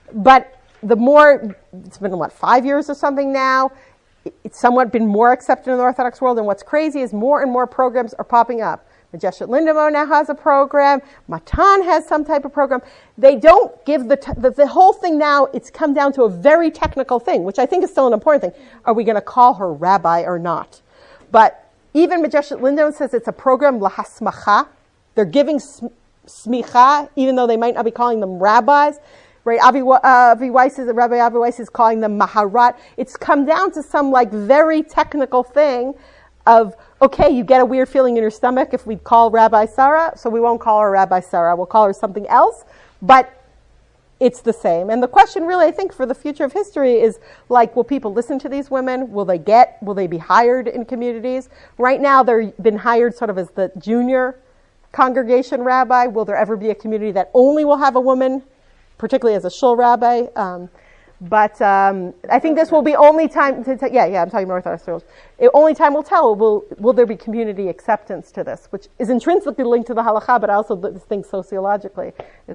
But the more, it's been, what, five years or something now, it's somewhat been more accepted in the Orthodox world. And what's crazy is more and more programs are popping up. Majeshet Lindenau now has a program. Matan has some type of program. They don't give the, t- the, the whole thing now, it's come down to a very technical thing, which I think is still an important thing. Are we going to call her rabbi or not? But even Majeshet Lindenau says it's a program, lahasmacha. They're giving sm- smicha, even though they might not be calling them rabbis. Right, Avi, uh, Avi Weiss is, Rabbi Avi Weiss is calling them maharat. It's come down to some like very technical thing of, okay, you get a weird feeling in your stomach if we call Rabbi Sarah, so we won't call her Rabbi Sarah. We'll call her something else, but it's the same. And the question really, I think, for the future of history is like, will people listen to these women? Will they get, will they be hired in communities? Right now, they've been hired sort of as the junior congregation rabbi. Will there ever be a community that only will have a woman, particularly as a shul rabbi? Um, but um, I think this will be only time to, to yeah, yeah, I'm talking North Orthodox. It, only time will tell. Will will there be community acceptance to this, which is intrinsically linked to the halakha, but I also think sociologically